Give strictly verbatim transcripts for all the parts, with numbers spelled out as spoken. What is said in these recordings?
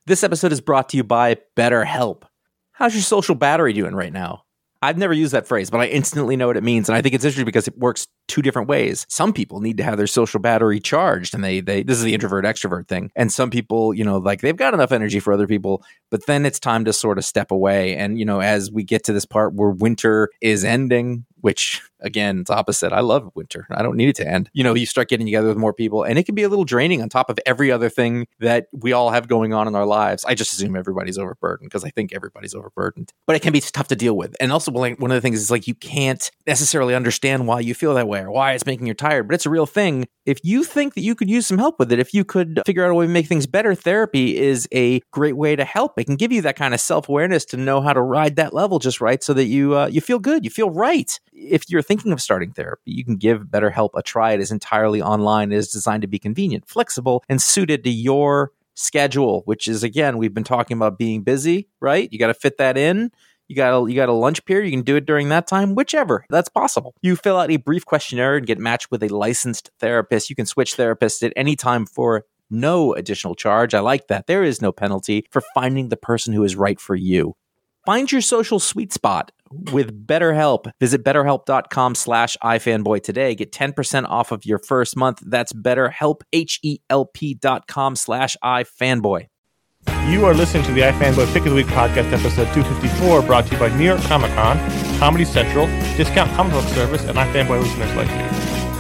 This episode is brought to you by BetterHelp. How's your social battery doing right now? I've never used that phrase, but I instantly know what it means. And I think it's interesting because it works two different ways. Some people need to have their social battery charged, and they, they, this is the introvert extrovert thing. And some people, you know, like they've got enough energy for other people, but then it's time to sort of step away. And, you know, as we get to this part where winter is ending, which again, it's opposite. I love winter. I don't need it to end. You know, you start getting together with more people, and it can be a little draining on top of every other thing that we all have going on in our lives. I just assume everybody's overburdened because I think everybody's overburdened, but it can be tough to deal with. And also, one of the things is like you can't necessarily understand why you feel that way or why it's making you tired, but it's a real thing. If you think that you could use some help with it, if you could figure out a way to make things better, therapy is a great way to help. It can give you that kind of self-awareness to know how to ride that level just right so that you uh, you feel good, you feel right. If you're thinking of starting therapy, you can give BetterHelp a try. It is entirely online. It is designed to be convenient, flexible, and suited to your schedule, which is, again, we've been talking about being busy, right? You got to fit that in. You got a, you got a lunch period. You can do it during that time, whichever. That's possible. You fill out a brief questionnaire and get matched with a licensed therapist. You can switch therapists at any time for no additional charge. I like that. There is no penalty for finding the person who is right for you. Find your social sweet spot with BetterHelp. Visit betterhelp.com slash ifanboy today. Get ten percent off of your first month. That's BetterHelp, H-E-L-P dot com slash ifanboy. You are listening to the iFanboy Pick of the Week podcast, episode two fifty-four, brought to you by New York Comic Con, Comedy Central, Discount Comic Book Service, and iFanboy listeners like you.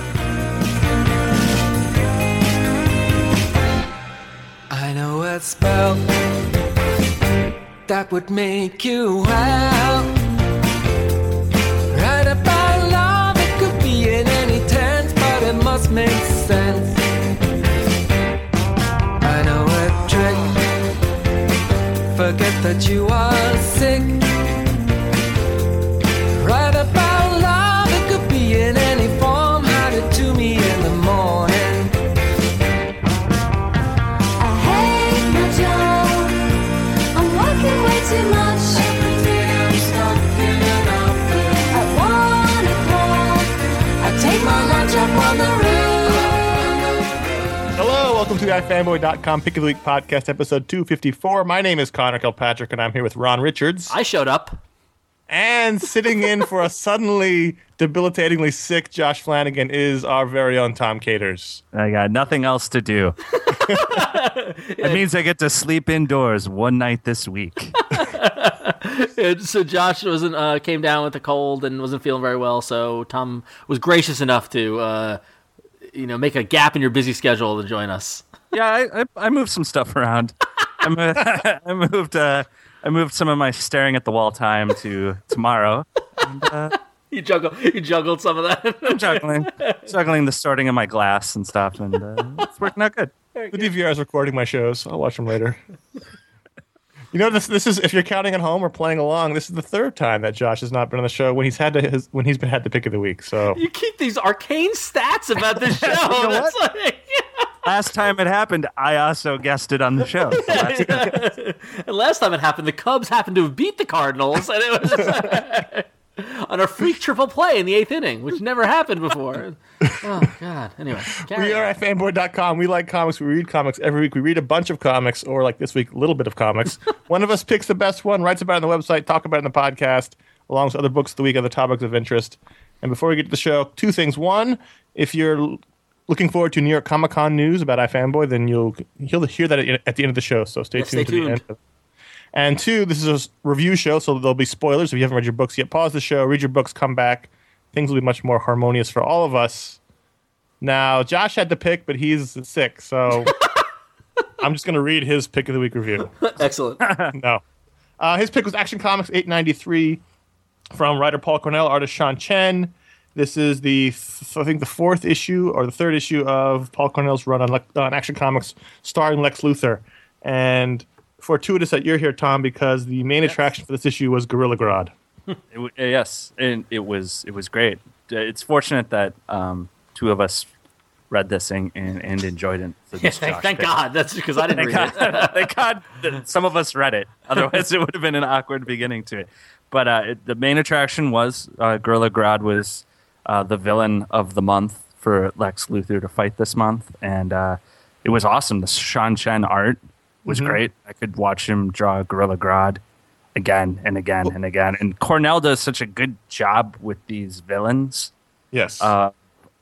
I know a spell that would make you well. Right about love, it could be in any tense, but it must make sense. I know a trick. Forget that you are sick. Right about love, it could be in any form. Hide it to me in the morning. I hate my job. I'm working way too much. Every day I'm stuck in an office. At one o'clock, I take my lunch up on the roof. Hello, welcome to the i fanboy dot com Pick of the Week podcast, episode two fifty-four. My name is Connor Kilpatrick, and I'm here with Ron Richards. I showed up. And sitting in for a suddenly debilitatingly sick Josh Flanagan is our very own Tom Caters. I got nothing else to do. It means I get to sleep indoors one night this week. So Josh wasn't uh, came down with a cold and wasn't feeling very well, so Tom was gracious enough to uh, you know, make a gap in your busy schedule to join us. Yeah, I, I, I moved some stuff around. I moved, I moved, uh, I moved some of my staring at the wall time to tomorrow. And, uh, you juggle, you juggled some of that. I'm juggling, juggling the sorting of my glass and stuff, and uh, it's working out good. The D V R is recording my shows. I'll watch them later. You know, this this is, if you're counting at home or playing along, this is the third time that Josh has not been on the show when he's had to his, when he's been had the pick of the week. So you keep these arcane stats about this show. You know That's what? like, Last time it happened, I also guessed it on the show. So that's good. and last time it happened, the Cubs happened to have beat the Cardinals, and it was on a freak triple play in the eighth inning, which never happened before. Oh God! Anyway, we are at fanboy dot com. We like comics. We read comics every week. We read a bunch of comics, or like this week, a little bit of comics. One of us picks the best one, writes about it on the website, talk about it in the podcast, along with other books of the week, other topics of interest. And before we get to the show, two things. One, if you're looking forward to New York Comic Con news about iFanboy, then you'll you'll hear that at the end of the show. So stay Yeah, tuned stay to tuned. the end. And two, this is a review show, so there'll be spoilers. If you haven't read your books yet, pause the show, read your books, come back. Things will be much more harmonious for all of us. Now, Josh had to pick, but he's sick, so I'm just going to read his pick of the week review. excellent. No. Uh, his pick was Action Comics eight ninety-three from writer Paul Cornell, artist Sean Chen. This is the, th- I think, the fourth issue or the third issue of Paul Cornell's run on, Le- on Action Comics starring Lex Luthor. And fortuitous that you're here, Tom, because the main yes. attraction for this issue was Gorilla Grodd. It w- yes, and it was it was great. It's fortunate that um, two of us read this and, and, and enjoyed it. So yeah, thank thank God. That's because I didn't read God, it. Thank God that some of us read it. Otherwise, it would have been an awkward beginning to it. But uh, it, the main attraction was uh, Gorilla Grodd was uh, the villain of the month for Lex Luthor to fight this month, and uh, it was awesome. The Sean Chen art was Mhm. great. I could watch him draw Gorilla Grodd again and again and again. And Cornell does such a good job with these villains. Yes. Uh,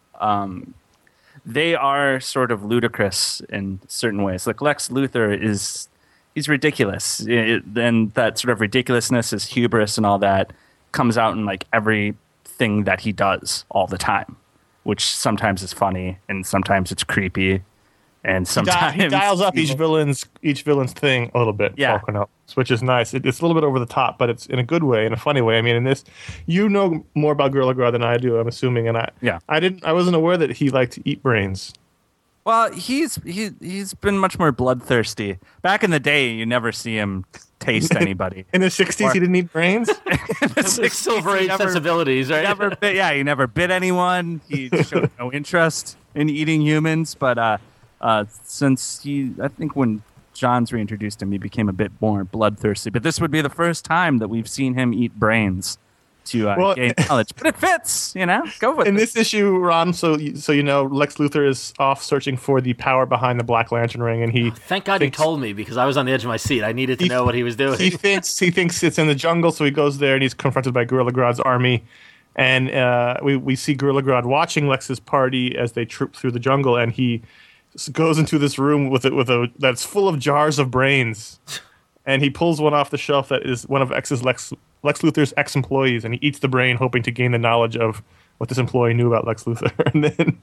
um, they are sort of ludicrous in certain ways. Like Lex Luthor is, he's ridiculous. It, and that sort of ridiculousness, his hubris and all that comes out in like everything that he does all the time, which sometimes is funny and sometimes it's creepy. And He, sometimes di- he dials up each evil. villain's each villain's thing a little bit. Yeah. Paul Cornell, which is nice. It, it's a little bit over the top, but it's in a good way, in a funny way. I mean, in this, you know more about Gorilla Grodd than I do, I'm assuming, and I, Yeah. I didn't, I wasn't aware that he liked to eat brains. Well, he's he he's been much more bloodthirsty. Back in the day, you never see him taste anybody. In the sixties, he didn't eat brains. The Silver Age never- sensibilities, right? never bit, yeah, he never bit anyone. He showed no interest in eating humans. But uh, uh, since he, I think when John's reintroduced him, he became a bit more bloodthirsty. But this would be the first time that we've seen him eat brains to uh, Well- gain knowledge. But it fits, you know. Go with In it. this issue, Ron, so you- so you know, Lex Luthor is off searching for the power behind the Black Lantern ring, and he Thank God thinks- you told me because I was on the edge of my seat. I needed to He- know what he was doing. he thinks he thinks it's in the jungle, so he goes there and he's confronted by Gorilla Grodd's army, and uh, we we see Gorilla Grodd watching Lex's party as they troop through the jungle, and he s- goes into this room with it with a that's full of jars of brains, and he pulls one off the shelf that is one of X's Lex Lex Luthor's ex-employees, and he eats the brain, hoping to gain the knowledge of what this employee knew about Lex Luthor, and then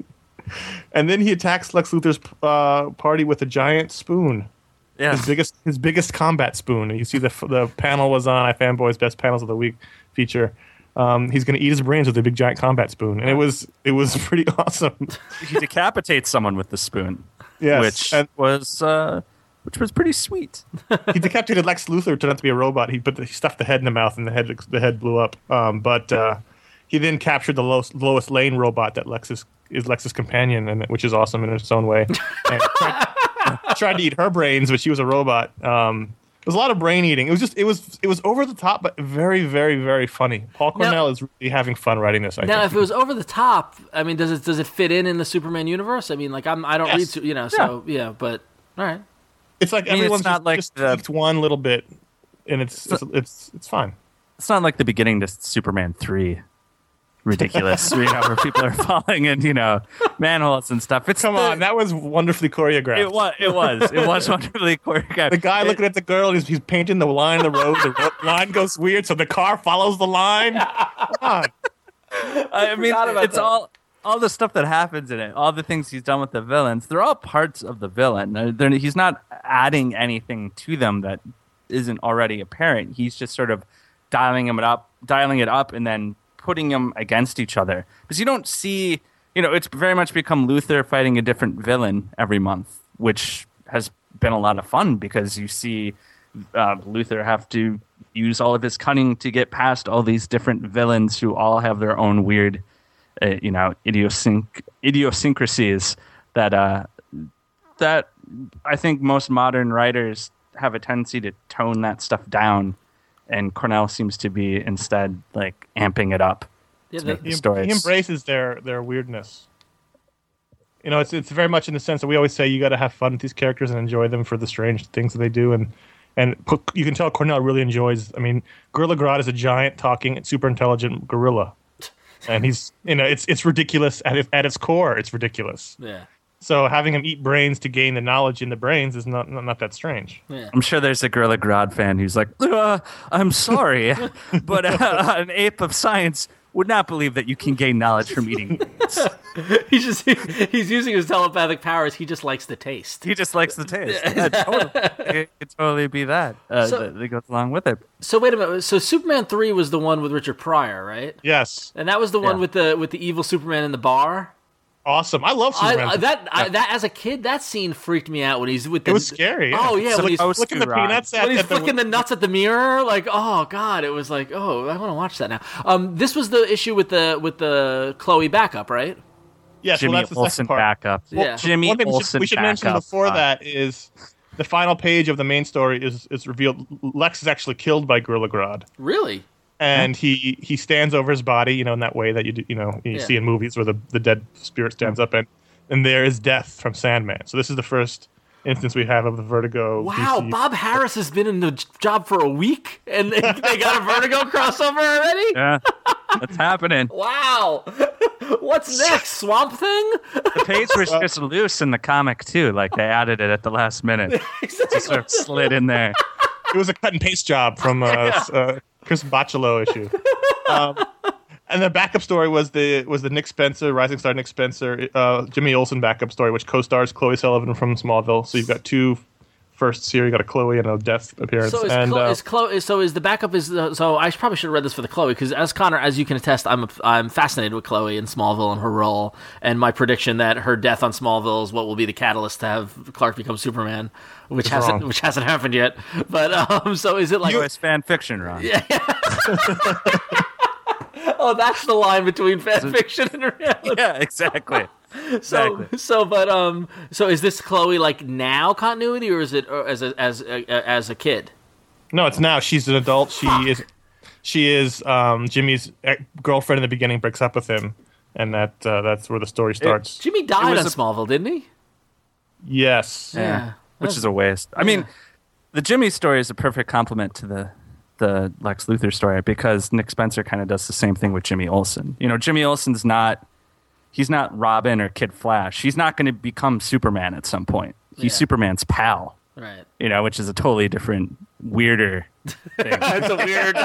and then he attacks Lex Luthor's uh, party with a giant spoon. Yeah. His biggest, his biggest combat spoon. And you see the the panel was on iFanboy's Best Panels of the Week feature. Um, he's going to eat his brains with a big giant combat spoon, and it was it was pretty awesome. He decapitates someone with the spoon, Yes, which and was uh, which was pretty sweet. he decapitated Lex Luthor. Turned out to be a robot. He put the, he stuffed the head in the mouth, and the head the head blew up. Um, but uh, he then captured the Lois, Lois Lane robot that Lex is, is Lex's companion, and which is awesome in its own way. And tried, tried to eat her brains, but she was a robot. Um, It was a lot of brain eating. It was just it was it was over the top, but very very very funny. Paul Cornell is really having fun writing this. I Now, think. if it was over the top, I mean, does it does it fit in in the Superman universe? I mean, like I'm I don't Yes. read, su- you know, so yeah, but all right. it's like I mean, it's everyone's not just, like just the- tweaked one little bit, and it's it's it's, it's fine. It's not like the beginning to Superman three. Ridiculous, you know, where people are falling in, you know, manholes and stuff. It's Come the- on, that was wonderfully choreographed. It was. It was. It was wonderfully choreographed. The guy It- looking at the girl, he's, he's painting the line of the road. The ro- line goes weird, so the car follows the line. Come on. I mean, forgot about it's that. all all the stuff that happens in it, all the things he's done with the villains. They're all parts of the villain. They're, they're- he's not adding anything to them that isn't already apparent. He's just sort of dialing them up, dialing it up, and then putting them against each other. Because you don't see, you know, it's very much become Luthor fighting a different villain every month, which has been a lot of fun because you see uh, Luthor have to use all of his cunning to get past all these different villains who all have their own weird, uh, you know, idiosync- idiosyncrasies that uh, that I think most modern writers have a tendency to tone that stuff down, and Cornell seems to be instead like amping it up. Yeah, to the- make the He, stories. he embraces their their weirdness. You know, it's it's very much in the sense that we always say you got to have fun with these characters and enjoy them for the strange things that they do, and and pu- you can tell Cornell really enjoys. I mean, Gorilla Grodd is a giant talking, super intelligent gorilla, and he's you know it's it's ridiculous at its, at its core. It's ridiculous. yeah, So having him eat brains to gain the knowledge in the brains is not not, not that strange. yeah. I'm sure there's a Gorilla Grodd fan who's like, uh, I'm sorry, but uh, an ape of science would not believe that you can gain knowledge from eating brains. He's just he's using his telepathic powers. He just likes the taste. He just likes the taste. Yeah, totally. It could totally be that. Uh, So- that, that goes along with it. So wait a minute. So Superman three was the one with Richard Pryor, right? Yes, And that was the one Yeah. with the with the evil Superman in the bar. awesome. I love Superman. I, I- that I, that as a kid, that scene freaked me out when he's with the. it was scary. Yeah. Oh yeah, when he's Supposed Look at to, the Ron. peanuts at, when he's at the, flicking the nuts at the mirror, like, oh god, it was like, oh, I want to watch that now. Um, this was the issue with the with the Chloe backup, right? yes, Jimmy well, that's the Olsen second part. backup. Yeah. Jimmy One thing we should, Olsen we should mention backup. before Uh, that is the final page of the main story is is revealed. Lex is actually killed by Gorilla Grodd, Really? and he he stands over his body, you know, in that way that you do, you know you Yeah. see in movies where the, the dead spirit stands up, and and there is Death from Sandman. So this is the first instance we have of the Vertigo. Wow, D C. Bob Harris has been in the j- job for a week, and they, they got a Vertigo crossover already? Yeah, that's happening. Wow. What's next? Swamp Thing? The page was just loose in the comic too. Like they added it at the last minute. Exactly. Just sort of slid in there. It was a cut and paste job from uh, uh, Chris Bocciolo issue. Um, and the backup story was the was the Nick Spencer, Rising Star Nick Spencer, uh, Jimmy Olsen backup story, which co-stars Chloe Sullivan from Smallville. So you've got two firsts here. You got a Chloe and a Death appearance. So is, and, Chlo- uh, is Chloe? So is the backup is the, so I probably should have read this for the Chloe because as Connor, as you can attest, I'm I'm fascinated with Chloe in Smallville and her role and my prediction that her death on Smallville is what will be the catalyst to have Clark become Superman, which It's hasn't wrong. which hasn't happened yet. But um, so is it like? You as fan fiction, Ron. Oh, that's the line between fan fiction and reality. Yeah, exactly. So, Exactly. so, but um, so is this Chloe like now continuity, or is it or as a, as a, as a kid? no, it's now. She's an adult. She is she is um, Jimmy's ex- girlfriend in the beginning breaks up with him, and that uh, that's where the story starts. Jimmy died was on a- Smallville, didn't he? Yes. Yeah. Which is a waste. I mean, the Jimmy story is a perfect complement to the the Lex Luthor story because Nick Spencer kind of does the same thing with Jimmy Olsen. You know, Jimmy Olsen's not he's not Robin or Kid Flash. He's not going to become Superman at some point. He's Yeah. Superman's pal. Right. You know, which is a totally different, weirder thing. It's a weird.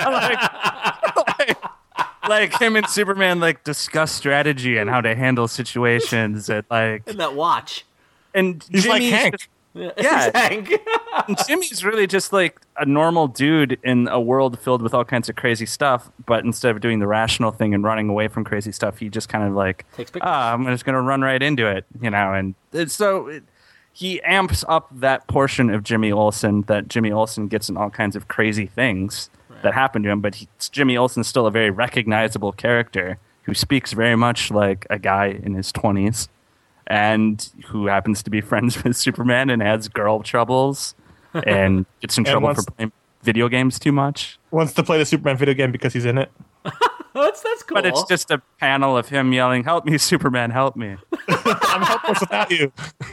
Like him and Superman like discuss strategy and how to handle situations and like in that watch. and He's like Jimmy's Hank. just- yeah, Hank. and Jimmy's really just like a normal dude in a world filled with all kinds of crazy stuff. But instead of doing the rational thing and running away from crazy stuff, he just kind of like, Takes pictures. ah, I'm just going to run right into it, you know. And it's, so it, he amps up that portion of Jimmy Olsen that Jimmy Olsen gets in all kinds of crazy things that happen to him. But he, Jimmy Olsen's still a very recognizable character who speaks very much like a guy in his twenties. And who happens to be friends with Superman and has girl troubles and gets in And trouble wants- for playing video games too much. Wants to play the Superman video game because he's in it. that's that's cool. But it's just a panel of him yelling, "Help me, Superman, help me." I'm helpless without you.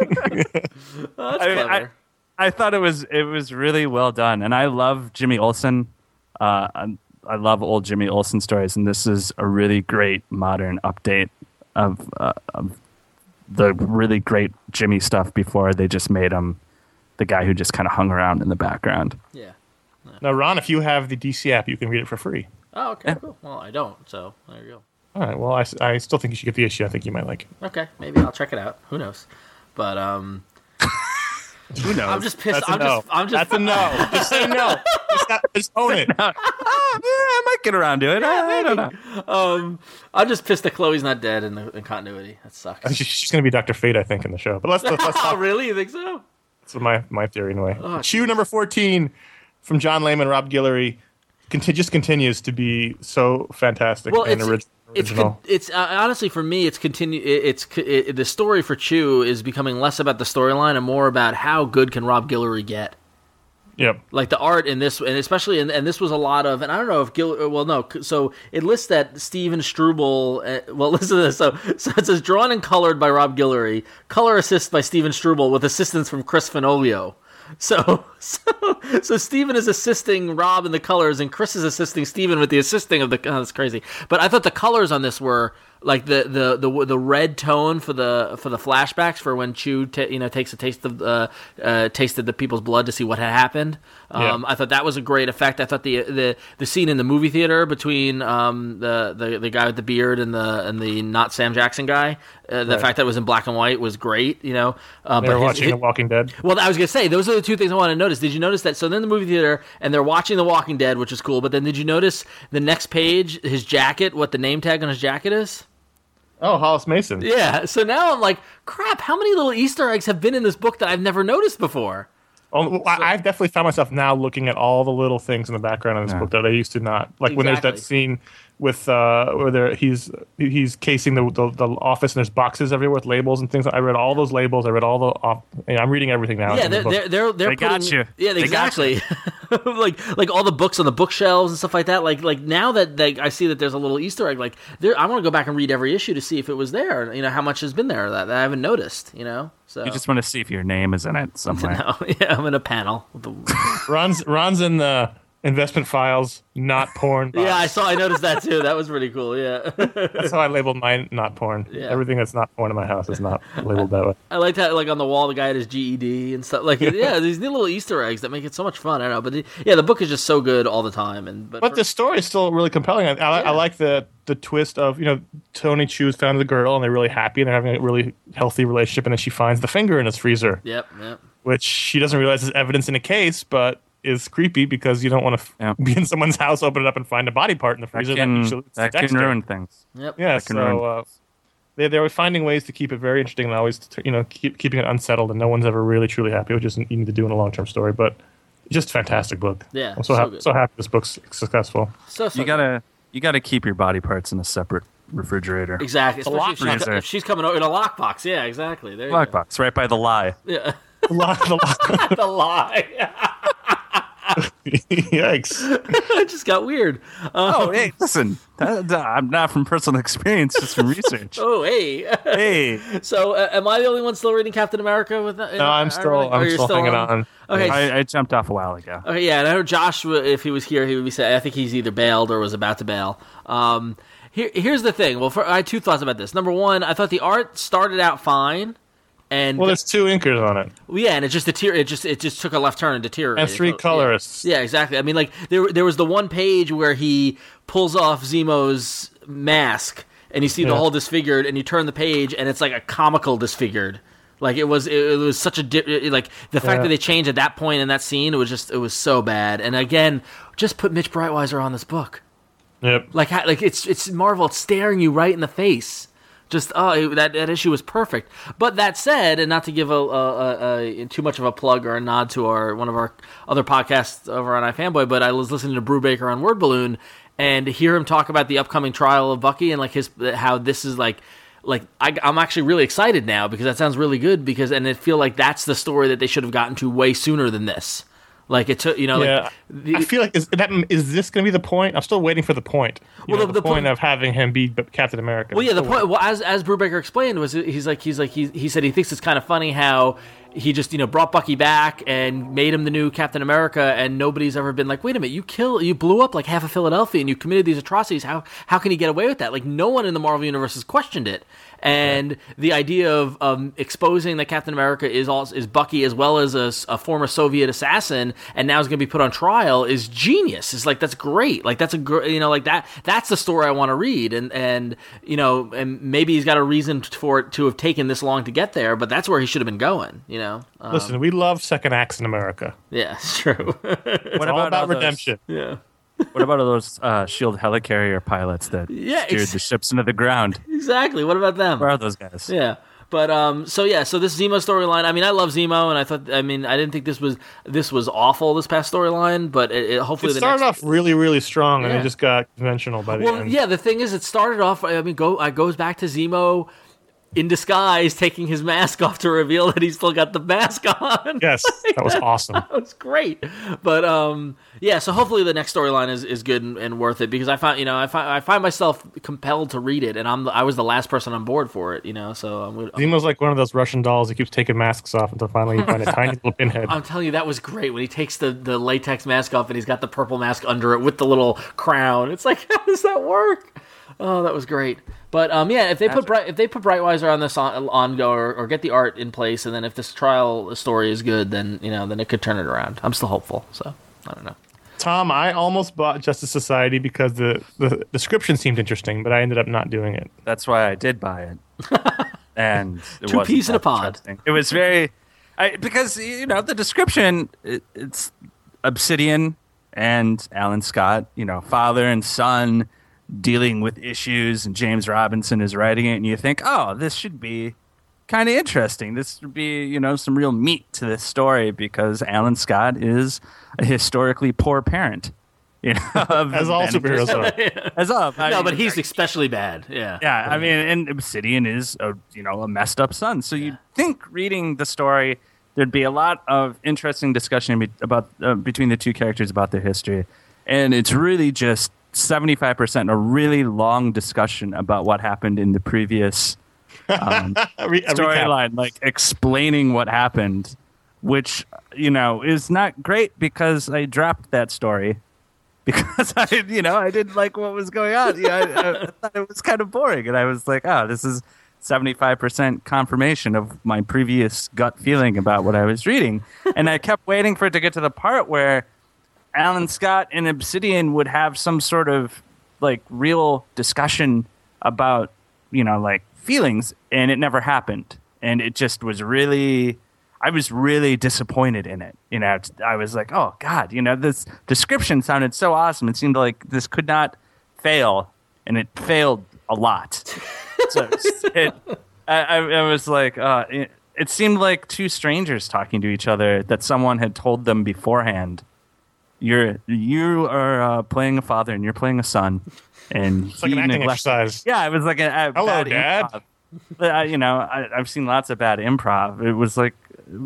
Oh, that's I, clever. I, I thought it was it was really well done, and I love Jimmy Olsen. Uh, I, I love old Jimmy Olsen stories, and this is a really great modern update of uh, of the really great Jimmy stuff before they just made him the guy who just kind of hung around in the background. yeah. Now, Ron, if you have the D C app, you can read it for free. Oh, okay. Cool. Well, I don't. So there you go. All right. Well, I, s- I still think you should get the issue. I think you might like it. Okay, maybe I'll check it out. Who knows? But um, Who knows? I'm just pissed. That's a I'm no. just. I'm just. That's a no. Just say no. Just, not- just own it. Ah, yeah, I might get around to it. I, I don't know. Um, I'm just pissed that Chloe's not dead in the in continuity. That sucks. She's, she's going to be Doctor Fate, I think, in the show. But let's let's, let's Oh, talk. really? You think so? That's my my theory anyway. Oh, Chew number fourteen from John Layman, Rob Guillory, conti- just continues to be so fantastic Well, and it's orig- it's original. con- it's uh, honestly for me, it's continue. it- It's c- it, the story for Chew is becoming less about the storyline and more about how good can Rob Guillory get. Yep. Like the art in this, and especially, in, and this was a lot of, and I don't know if Gil, well, no, so it lists that Steven Struble, uh, well, listen to this, so, so it says drawn and colored by Rob Guillory, color assist by Steven Struble with assistance from Chris Fenoglio. So, so, so Steven is assisting Rob in the colors, and Chris is assisting Steven with the assisting of the, oh, that's crazy. But I thought the colors on this were, like the the the the red tone for the for the flashbacks for when Chew ta you know takes a taste of uh, uh tasted the people's blood to see what had happened. Um, Yeah. I thought that was a great effect. I thought the the the scene in the movie theater between um the the, the guy with the beard and the and the not Sam Jackson guy, uh, the Right. fact that it was in black and white was great. You know, uh, They were his- watching his- The Walking Dead. well, I was gonna say those are the two things I want to notice. Did you notice that? So then the movie theater and they're watching The Walking Dead, which is cool. But then did you notice the next page, his jacket, what the name tag on his jacket is? Oh, Hollis Mason. Yeah. So now I'm like, crap. How many little Easter eggs have been in this book that I've never noticed before? Oh, well, I- I've definitely found myself now looking at all the little things in the background of this Yeah. book that I used to not. Like when there's that Exactly. scene with uh, where there, he's he's casing the, the the office and there's boxes everywhere with labels and things. I read all those labels. I read all the. Off, and I'm reading everything now. Yeah, in the they're book. they're they're, they're They got putting, you. Yeah, They got exactly. like like all the books on the bookshelves and stuff like that. Like like now that they, I see that there's a little Easter egg. Like there, I want to go back and read every issue to see if it was there. You know how much has been there that, that I haven't noticed. You know, so You just want to see if your name is in it somewhere. no, yeah, I'm in a panel. With the, Ron's Ron's in the investment files, not porn. box. yeah, I saw. I noticed that too. That was pretty cool. Yeah. That's how I labeled mine not porn. Yeah. Everything that's not porn in my house is not labeled that way. I liked how, like, on the wall, the guy had his G E D and stuff. Like, yeah, these neat little Easter eggs that make it so much fun. I don't know, but the, yeah, the book is just so good all the time. And but, But for- the story is still really compelling. I, I, Yeah. I like the the twist of, you know, Tony Chu's found the girl and they're really happy and they're having a really healthy relationship, and then she finds the finger in his freezer, Yep, yep. which she doesn't realize is evidence in a case, but is creepy because you don't want to f- Yeah. be in someone's house, open it up, and find a body part in the That freezer. can, usually leads to that can Dexter. ruin things. Yep. Yeah, that can ruin so uh, they they were finding ways to keep it very interesting and always, you know, keep keeping it unsettled, and no one's ever really truly happy, which is you need to do in a long term story. But just a fantastic book. Yeah, I'm so, so happy good. so happy this book's successful. So, so You gotta you gotta keep your body parts in a separate refrigerator. exactly. Especially if she's, freezer. if she's coming over in a lockbox. Yeah, exactly. There you Lockbox, right by the lie. go. Yeah. The lie- the The lie. lie- Yikes! It just got weird. Uh, Oh, hey, listen. That, that- I'm not from personal experience, just from research. oh, hey. Hey, So, uh, am I the only one still reading Captain America? With No, I'm still I'm still hanging on. Okay. I, I jumped off a while ago. Okay, yeah, and I heard Josh, if he was here, he would be saying, I think he's either bailed or was about to bail. Um, here, here's the thing. Well, for, I had two thoughts about this. Number one, I thought the art started out fine, and Well, there's two inkers on it well, yeah, and it just deter- it just it just took a left turn and deteriorated. and three So, colorists. Yeah. yeah, exactly. I mean, like there there was the one page where he pulls off Zemo's mask, and you see the Yeah. whole disfigured, and you turn the page, and it's like a comical disfigured. Like it was, it, it was such a di- it- like the fact Yeah. that they changed at that point in that scene. It was just, it was so bad. And again, just put Mitch Breitweiser on this book. Yep. Like, how- like it's it's Marvel it's staring you right in the face. Just oh, it- that that issue was perfect. But that said, and not to give a, a, a, a too much of a plug or a nod to our one of our other podcasts over on iFanboy, but I was listening to Brubaker on Word Balloon and to hear him talk about the upcoming trial of Bucky and like his how this is like. Like I, I'm actually really excited now because that sounds really good. Because and I feel like that's the story that they should have gotten to way sooner than this. Like it took, you know, Yeah, like the, I feel like is that is this going to be the point? I'm still waiting for the point. You Well, know, the- the, the point point- of having him be B- Captain America. Well, yeah, the Still point. Well, as as Brubaker explained, was he's like he's like he he said he thinks it's kind of funny how he just you know brought Bucky back and made him the new Captain America, and nobody's ever been like, wait a minute, you kill you blew up like half of Philadelphia and you committed these atrocities. How how can he get away with that? Like no one in the Marvel universe has questioned it. And the idea of um, exposing that Captain America is also, is Bucky as well as a, a former Soviet assassin, and now is going to be put on trial is genius. It's like that's great. Like that's a gr- you know like that that's the story I want to read, and and you know and maybe he's got a reason for it to have taken this long to get there, but that's where he should have been going. You know, um, Listen, we love second acts in America. yeah, it's true. What It's all all about those- redemption. yeah, What about all those uh, Shield helicarrier pilots that Yeah, steered ex- the ships into the ground? exactly. What about them? Where are those guys? Yeah. But um, so yeah, so this Zemo storyline. I mean, I love Zemo, and I thought, I mean, I didn't think this was this was awful. This past storyline, but it, it, hopefully It the started next, off really, really strong, and Yeah. it just got conventional by the Well, end. yeah, the thing is, it started off. I mean, go. It goes back to Zemo in disguise, taking his mask off to reveal that he's still got the mask on. Yes, that was awesome. That was great. But um, yeah, so hopefully the next storyline is, is good and, and worth it because I find you know I find I find myself compelled to read it, and I'm the, I was the last person on board for it. You know, so I'm. gonna- Zemo's like one of those Russian dolls that keeps taking masks off until finally you find a tiny little pinhead. I'm telling you, that was great when he takes the, the latex mask off and he's got the purple mask under it with the little crown. It's like, how does that work? Oh, that was great. But um, yeah, if they put Bright, if they put Brightweiser on this on, on go or, or get the art in place, and then if this trial story is good, then you know, then it could turn it around. I'm still hopeful. So I don't know. Tom, I almost bought Justice Society because the, the description seemed interesting, but I ended up not doing it. That's why I did buy it. And it Two wasn't peas in a that pod. interesting. It was very, I, because you know the description. It, it's Obsidian and Alan Scott, you know, father and son dealing with issues, and James Robinson is writing it, and you think, oh, this should be kind of interesting. This would be, you know, some real meat to this story because Alan Scott is a historically poor parent. You know, of- As all and superheroes just- are. As all, I no, mean, but he's especially bad. Yeah. yeah, I mean, and Obsidian is a you know a messed up son. So you'd think reading the story, there'd be a lot of interesting discussion be- about uh, between the two characters about their history, and it's really just seventy-five percent a really long discussion about what happened in the previous um, A re- a recap. storyline, like explaining what happened, which you know is not great because I dropped that story. Because I, you know, I didn't like what was going on. Yeah, I, I thought it was kind of boring, and I was like, "Oh, this is seventy-five percent confirmation of my previous gut feeling about what I was reading." And I kept waiting for it to get to the part where Alan Scott and Obsidian would have some sort of like real discussion about, you know, like feelings, and it never happened. And it just was really. I was really disappointed in it. You know, I was like, oh, God, you know, this description sounded so awesome. It seemed like this could not fail, and it failed a lot. So it, I, I was like, uh, it, it seemed like two strangers talking to each other that someone had told them beforehand. You're you are uh, playing a father, and you're playing a son. And It's like an acting exercise. Yeah, it was like a, a Hello, bad Dad. improv. But, uh, you know, I, I've seen lots of bad improv. It was like,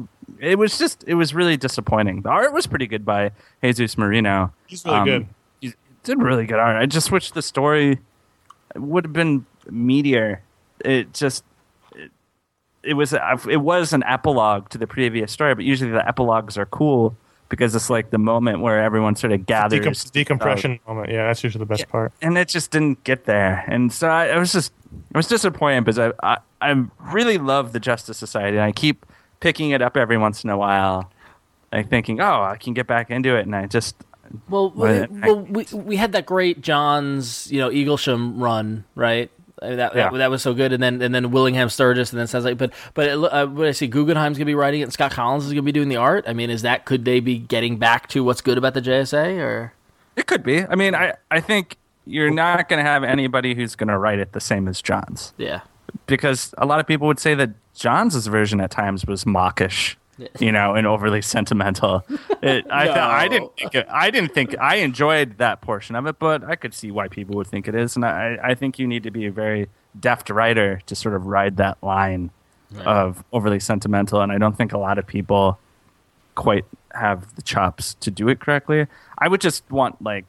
it was just, it was really disappointing. The art was pretty good by Jesus Marino. He's really good. He did really good art. I just wish the story would have been meatier. It just, it, it was, it was an epilogue to the previous story, but usually the epilogues are cool because it's like the moment where everyone sort of gathers. Decom- decompression moment. Yeah, that's usually the best part. And it just didn't get there. And so I, I was just, I was disappointed because I, I, I really love the Justice Society. And I keep picking it up every once in a while, like thinking, oh, I can get back into it. And I just, Well, Well, well, we we had that great Johns, you know, Eaglesham run, right? I mean, that, Yeah. that that was so good, and then and then Willingham Sturgis, and then it sounds like, but but it, uh, what I see, Guggenheim's gonna be writing it, and Scott Collins is gonna be doing the art. I mean, is that could they be getting back to what's good about the J S A, or it could be. I mean, I, I think you're not going to have anybody who's going to write it the same as John's. yeah, Because a lot of people would say that John's version at times was mawkish, you know, and overly sentimental. It, I, No. th- I didn't think it, I didn't think I enjoyed that portion of it, but I could see why people would think it is, and I, I think you need to be a very deft writer to sort of ride that line of overly sentimental, and I don't think a lot of people quite have the chops to do it correctly. I would just want like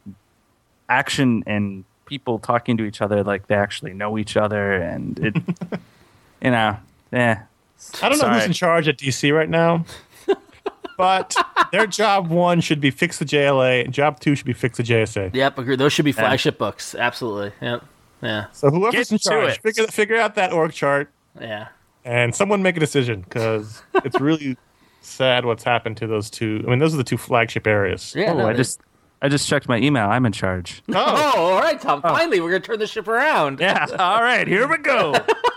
action and people talking to each other like they actually know each other, and it, you know, eh. I don't know who's Sorry. in charge at D C right now, but their job one should be fix the J L A, and job two should be fix the J S A. yep, agree. Those should be flagship books, absolutely. Yep, yeah, So whoever's Get in to charge, it. figure figure out that org chart, yeah. and someone make a decision because it's really sad what's happened to those two. I mean, those are the two flagship areas. Yeah, Oh, no, I it- just I just checked my email. I'm in charge. Oh, Oh, all right, Tom. Finally, we're gonna turn the ship around. Yeah. All right. Here we go.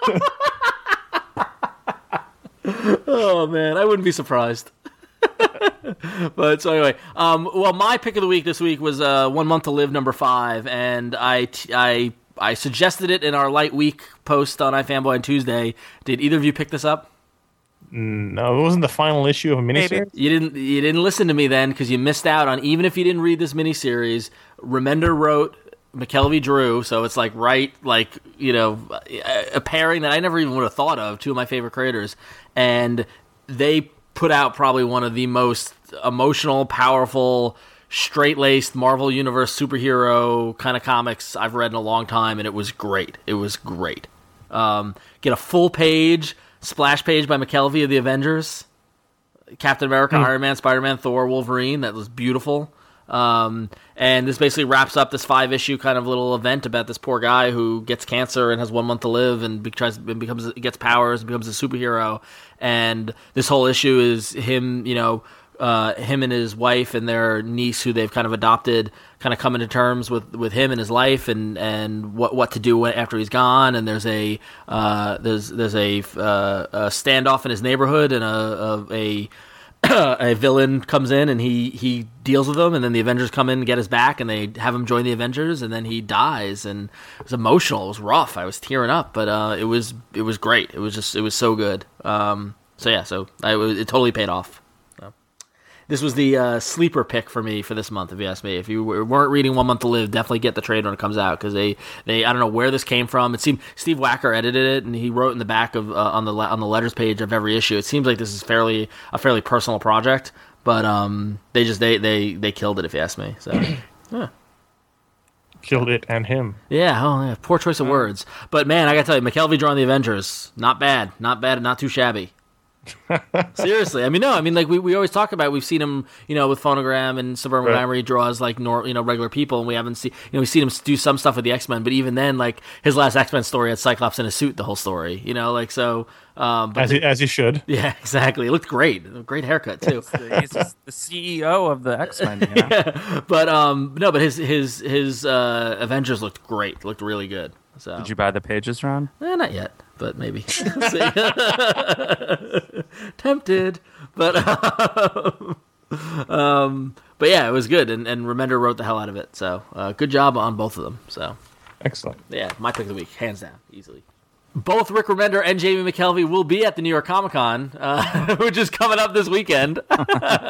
Oh man, I wouldn't be surprised. But so anyway, um, well, my pick of the week this week was uh, One Month to Live, number five, and I, t- I, I suggested it in our Light Week post on iFanboy on Tuesday. Did either of you pick this up? no, it wasn't the final issue of a miniseries. You didn't. You didn't listen to me then because you missed out on. Even if you didn't read this miniseries, Remender wrote, McKelvey drew, so it's like right, like you know, a pairing that I never even would have thought of. Two of my favorite creators, and they put out probably one of the most emotional, powerful, straight-laced Marvel Universe superhero kind of comics I've read in a long time, and it was great. It was great. Um, get a full page splash page by McKelvey of the Avengers. Captain America, Iron Man, Spider-Man, Thor, Wolverine. That was beautiful. Um, and this basically wraps up this five-issue kind of little event about this poor guy who gets cancer and has one month to live and be- tries and becomes gets powers and becomes a superhero. And this whole issue is him, you know, uh, him and his wife and their niece, who they've kind of adopted, kind of coming to terms with, with him and his life and, and what what to do after he's gone. And there's a uh, there's there's a, uh, a standoff in his neighborhood, and a a, a a villain comes in and he, he deals with them, and then the Avengers come in and get his back, and they have him join the Avengers, and then he dies, and it was emotional. It was rough. I was tearing up, but uh, it was it was great. It was just it was so good. Um, so yeah, so I, it totally paid off. So. this was the uh, sleeper pick for me for this month, if you ask me. If you weren't reading One Month to Live, definitely get the trade when it comes out, because they, they I don't know where this came from. It seemed Steve Wacker edited it, and he wrote in the back of uh, on the on the letters page of every issue. It seems like this is fairly a fairly personal project, but um, they just they, they, they killed it, if you ask me. So yeah. Killed it and him. Yeah, oh yeah, poor choice of words. But man, I gotta tell you, McKelvey drawing the Avengers, not bad, not bad, not too shabby. Seriously, I mean, no, I mean, like we, we always talk about, we've seen him, you know, with Phonogram and Suburban Right. Glamour, he draws like nor, you know, regular people, and we haven't seen, you know, we've seen him do some stuff with the X Men, but even then, like his last X Men story had Cyclops in a suit, the whole story, you know, like so. Um, but As he, as he should. yeah, exactly. It looked great, great haircut too. He's just the C E O of the X Men. You know? yeah. But um, no, but his his his uh, Avengers looked great, looked really good. So Did you buy the pages, Ron? Eh, not yet, but maybe. We'll see. Tempted, but um, um, but yeah, it was good, and and Remender wrote the hell out of it. So uh, good job on both of them. So Excellent. yeah, my pick of the week, hands down, easily. Both Rick Remender and Jamie McKelvey will be at the New York Comic Con, uh, which is coming up this weekend. Oh,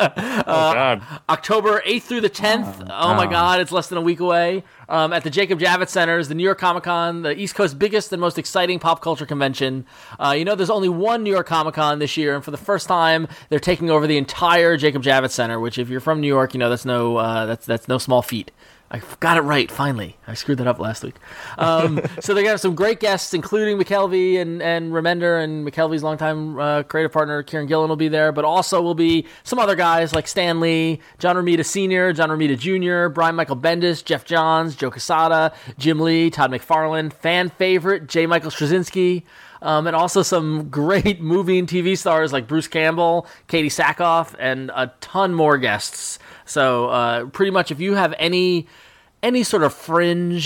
God. October eighth through the tenth. Oh, my God, it's less than a week away. Um, at the Jacob Javits Center is the New York Comic Con, the East Coast's biggest and most exciting pop culture convention. Uh, you know, there's only one New York Comic Con this year, and for the first time, they're taking over the entire Jacob Javits Center, which, if you're from New York, you know that's no uh, that's that's no small feat. I got it right, finally. I screwed that up last week. Um, so they're going to have some great guests, including McKelvey and, and Remender, and McKelvey's longtime uh, creative partner, Kieran Gillen, will be there, but also will be some other guys like Stan Lee, John Romita Senior, John Romita Junior, Brian Michael Bendis, Jeff Johns, Joe Quesada, Jim Lee, Todd McFarlane, fan favorite J. Michael Straczynski, um, and also some great movie and T V stars like Bruce Campbell, Katie Sackhoff, and a ton more guests. So uh, pretty much if you have any any sort of fringe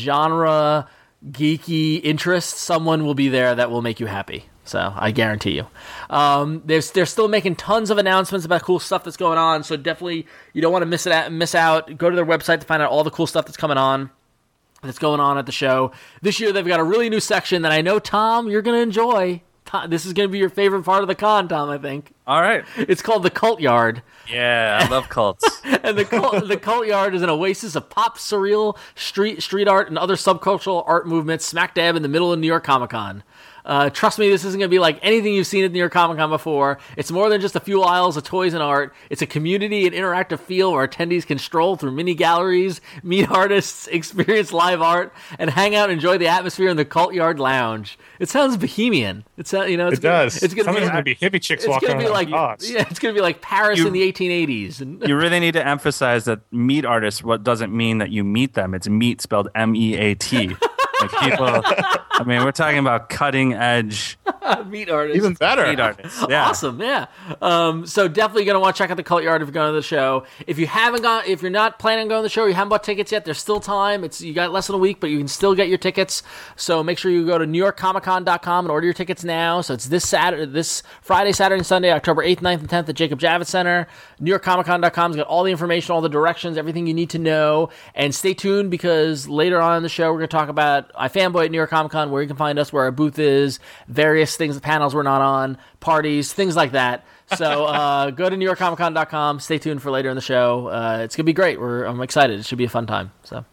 genre geeky interest, someone will be there that will make you happy. So I guarantee you. Um, they're, they're still making tons of announcements about cool stuff that's going on. So definitely you don't want to miss it out, miss out. Go to their website to find out all the cool stuff that's coming on. That's going on at the show. This year they've got a really new section that I know, Tom, you're going to enjoy. Tom, this is going to be your favorite part of the con, Tom, I think. All right. It's called the Cult Yard. Yeah, I love cults. And the cult, the Cult Yard is an oasis of pop, surreal, street street art, and other subcultural art movements smack dab in the middle of New York Comic Con. Uh, trust me, this isn't going to be like anything you've seen at New York Comic Con before. It's more than just a few aisles of toys and art. It's a community and interactive feel where attendees can stroll through mini galleries, meet artists, experience live art, and hang out and enjoy the atmosphere in the Cult Yard Lounge. It sounds bohemian. It's you know, it's It gonna, does. It's going to be, Sometimes gonna be hippie chicks it's walking gonna be around. like Thoughts. yeah, it's going to be like Paris You- in the eighteen eighties. And You really need to emphasize that meat artists, what doesn't mean that you meet them. It's meat spelled M E A T. Like people, I mean, we're talking about cutting edge meet artists. Even better. meat artists. Yeah. Awesome, yeah. Um, so definitely gonna want to check out the Cult Yard if you're going to the show. If you haven't gone, if you're not planning on going to the show, you haven't bought tickets yet, there's still time. It's you got less than a week, but you can still get your tickets. So make sure you go to new york comic con dot com and order your tickets now. So it's this Saturday, this Friday, Saturday, and Sunday, October eighth, ninth, and tenth at Jacob Javits Center. new york comic con dot com's got all the information, all the directions, everything you need to know. And stay tuned because later on in the show, we're going to talk about iFanboy at New York Comic Con, where you can find us, where our booth is, various things, panels we're not on, parties, things like that. So uh, go to new york comic con dot com. Stay tuned for later in the show. Uh, it's gonna be great. We're I'm excited. It should be a fun time. So,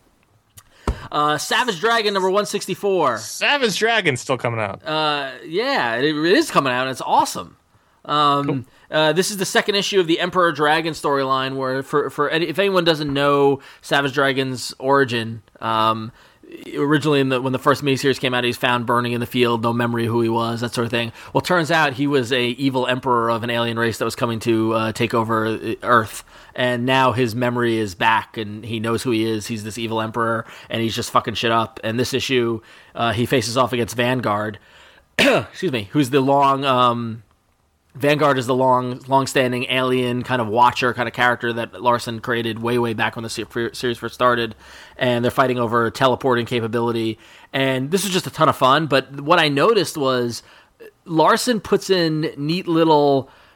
uh, Savage Dragon number one sixty-four. Savage Dragon's still coming out. Uh, yeah, it, it is coming out. And it's awesome. Um, Cool. uh, this is the second issue of the Emperor Dragon storyline. Where for for any, if anyone doesn't know Savage Dragon's origin, um, originally in the, when the first miniseries came out, he's found burning in the field, no memory of who he was, that sort of thing. Well, turns out he was a evil emperor of an alien race that was coming to uh, take over Earth, and now his memory is back, and he knows who he is. He's this evil emperor, and he's just fucking shit up. And this issue, uh, he faces off against Vanguard, excuse me, who's the long... Um, Vanguard is the long, long-standing alien kind of watcher kind of character that Larson created way, way back when the series first started, and they're fighting over teleporting capability. And this was just a ton of fun. But what I noticed was Larson puts in neat little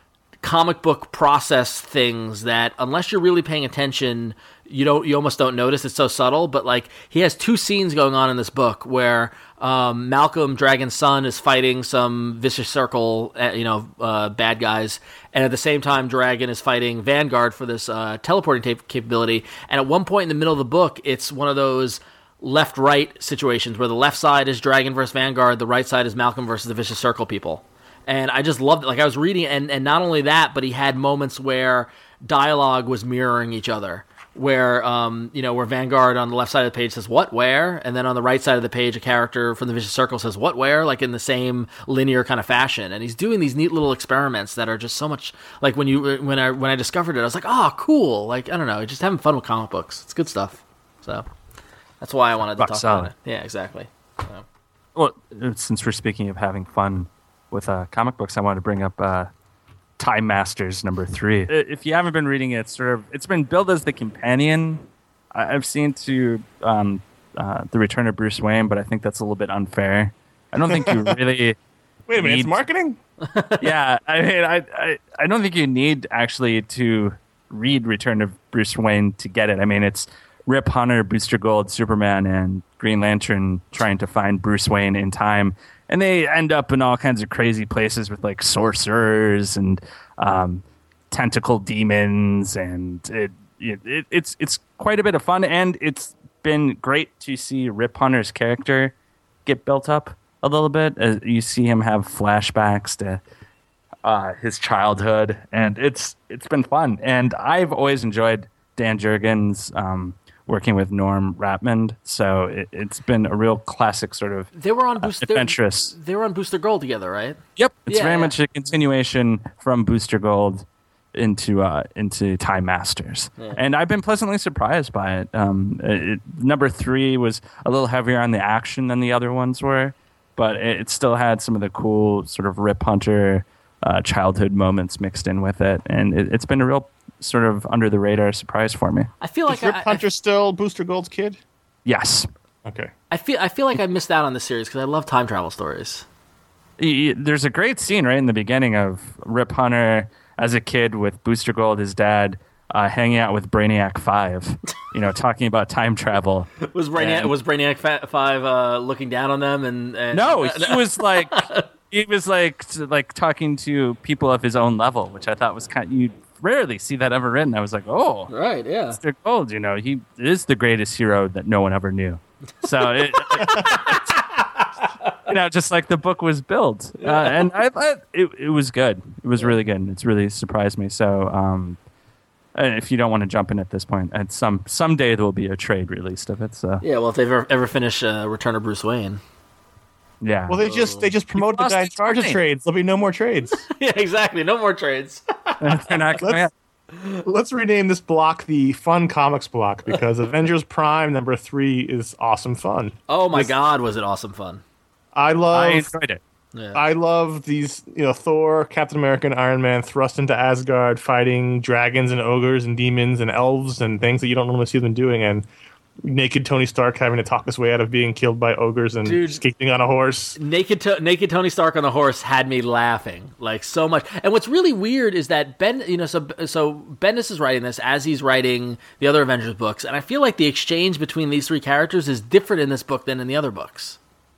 comic book process things that unless you're really paying attention, you don't you almost don't notice. It's so subtle. But like he has two scenes going on in this book where um, Malcolm Dragon's son is fighting some vicious circle, uh, you know, uh, bad guys, and at the same time, Dragon is fighting Vanguard for this uh, teleporting tape capability. And at one point in the middle of the book, it's one of those left-right situations where the left side is Dragon versus Vanguard, the right side is Malcolm versus the vicious circle people. And I just loved it. Like I was reading, and and not only that, but he had moments where dialogue was mirroring each other. Where um you know where Vanguard on the left side of the page says what where, and then on the right side of the page a character from the Vicious Circle says what where, like in the same linear kind of fashion. And he's doing these neat little experiments that are just so much like when you when I when I discovered it, I was like, oh cool, like I don't know, just having fun with comic books. It's good stuff. So that's why I wanted to Rock talk solid. about it. Yeah, exactly. So. Well, since we're speaking of having fun with uh, comic books, I want to bring up uh, Time Masters number three. If you haven't been reading it, it's sort of it's been billed as the companion I- I've seen to um, uh, The Return of Bruce Wayne, but I think that's a little bit unfair. I don't think you really. Wait a minute, it's need- marketing? yeah, I mean, I, I I don't think you need actually to read Return of Bruce Wayne to get it. I mean, it's Rip Hunter, Booster Gold, Superman, and Green Lantern trying to find Bruce Wayne in time. And they end up in all kinds of crazy places with like sorcerers and um, tentacle demons, and it, it, it it's it's quite a bit of fun. And it's been great to see Rip Hunter's character get built up a little bit. Uh, you see him have flashbacks to uh, his childhood, and it's it's been fun. And I've always enjoyed Dan Jurgens um, working with Norm Rapmund, so it, it's been a real classic sort of They were on uh, Booster. adventurous. They were on Booster Gold together, right? Yep, it's Yeah, very yeah. much a continuation from Booster Gold into uh, into Time Masters, Yeah. and I've been pleasantly surprised by it. Um, it. Number three was a little heavier on the action than the other ones were, but it, it still had some of the cool sort of Rip Hunter uh, childhood moments mixed in with it, and it, it's been a real sort of under the radar surprise for me. I feel like Is Rip I, I, Hunter still Booster Gold's kid? Yes. Okay. I feel I feel like I missed out on this series because I love time travel stories. Y- y- There's a great scene right in the beginning of Rip Hunter as a kid with Booster Gold, his dad, uh, hanging out with Brainiac Five, you know, talking about time travel. Was Brainiac And- was Brainiac fa- Five uh, looking down on them and, and No, he was like he was like t- like talking to people of his own level, which I thought was kind. You rarely see that ever written. I was like, oh, right, yeah. Booster Gold, you know, he is the greatest hero that no one ever knew. So, it, you know, just like the book was built, uh, and I thought it, it was good. It was really good. It's really surprised me. So, um, and if you don't want to jump in at this point, at some someday there will be a trade released of it. So, Yeah, well, if they ever ever finish uh, Return of Bruce Wayne, yeah. Well, they just they just promoted the lost guy in its charge of money. trades. There'll be no more trades. yeah, exactly. No more trades. They're not coming Let's- out. Let's rename this block the Fun Comics block because Avengers Prime number three is awesome fun. Oh my God, was it awesome fun? I love I enjoyed it. Yeah. I love these, you know, Thor, Captain America, and Iron Man thrust into Asgard fighting dragons and ogres and demons and elves and things that you don't normally see them doing, and naked Tony Stark having to talk his way out of being killed by ogres and Dude. skating on a horse. Naked, to- naked Tony Stark on the horse had me laughing like so much. And what's really weird is that Ben, you know, so so Bendis is writing this as he's writing the other Avengers books, and I feel like the exchange between these three characters is different in this book than in the other books.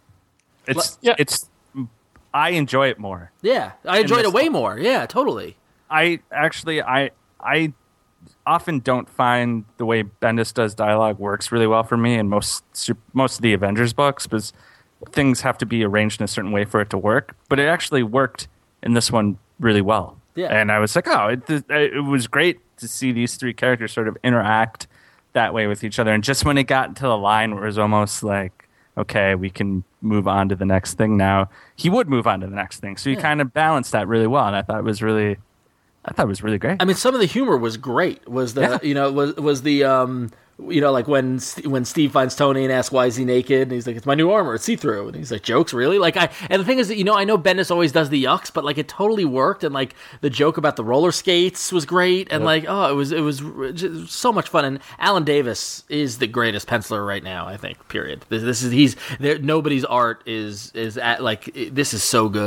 It's Yeah. it's. I enjoy it more. Yeah, I enjoyed this it way book. more. Yeah, totally. I actually I I often don't find the way Bendis does dialogue works really well for me in most su- most of the Avengers books, because things have to be arranged in a certain way for it to work. But it actually worked in this one really well. Yeah. And I was like, oh, it it was great to see these three characters sort of interact that way with each other. And just when it got to the line where it was almost like, okay, we can move on to the next thing now, he would move on to the next thing. So he kind of balanced that really well, and I thought it was really, I thought it was really great. I mean, some of the humor was great. Was the Yeah. you know was was the um you know like when St- when Steve finds Tony and asks why is he naked, and he's like, it's my new armor, it's see through, and he's like, jokes really? Like I and the thing is that, you know, I know Bendis always does the yucks, but like it totally worked, and like the joke about the roller skates was great, and like oh it was it was r- just so much fun. And Alan Davis is the greatest penciler right now, I think. Period. This, this is he's there. Nobody's art is is at like it- this is so good.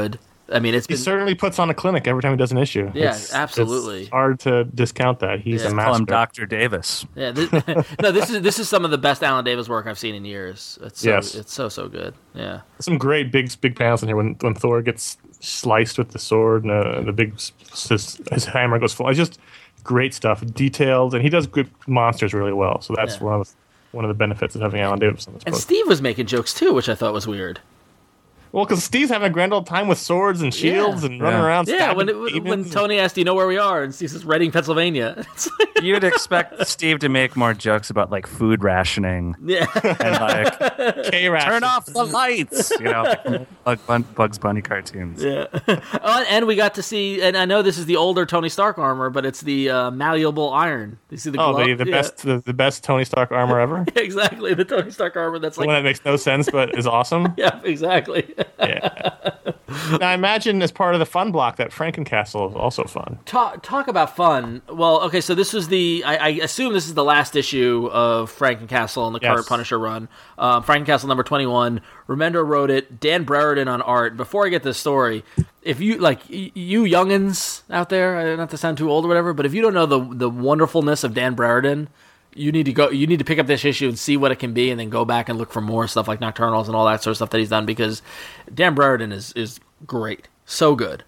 I mean, it's He been certainly puts on a clinic every time he does an issue. Yeah, It's- absolutely. It's hard to discount that. He's Yeah. a Call him master. Doctor Davis. yeah. This, no, this is this is some of the best Alan Davis work I've seen in years. It's so, Yes. it's so so good. Yeah. Some great big big panels in here when when Thor gets sliced with the sword and uh, the big s- his, his hammer goes full. It's just great stuff, detailed, and he does good monsters really well. So that's Yeah. one of the, one of the benefits of having Alan Davis on this And book. Steve was making jokes too, which I thought was weird. Well, because Steve's having a grand old time with swords and shields Yeah. and running Yeah. around. Yeah, stabbing when it, when demons. Tony asked, "Do you know where we are?" and Steve says, "Reading, Pennsylvania." It's like, You'd expect Steve to make more jokes about like food rationing yeah. and like K-Rash. turn off the lights, you know, like Bug, Bugs Bunny cartoons. Yeah. Oh, and we got to see, and I know this is the older Tony Stark armor, but it's the uh, malleable iron. You see the Oh, glove? the, the Yeah. best the, the best Tony Stark armor ever. Exactly, the Tony Stark armor. That's The like, one that makes no sense but is awesome. yeah, exactly. Yeah. Now I imagine as part of the fun block that Frankencastle is also fun. Talk talk about fun. Well, okay, so this was the. I, I assume this is the last issue of Frankencastle in the Yes. current Punisher run. Um, Frankencastle number twenty-one. Remender wrote it. Dan Brereton on art. Before I get to the story, if you like y- you youngins out there, uh, not to sound too old or whatever, but if you don't know the the wonderfulness of Dan Brereton, you need to go. You need to pick up this issue and see what it can be, and then go back and look for more stuff like Nocturnals and all that sort of stuff that he's done, because Dan Brereton is is great, so good.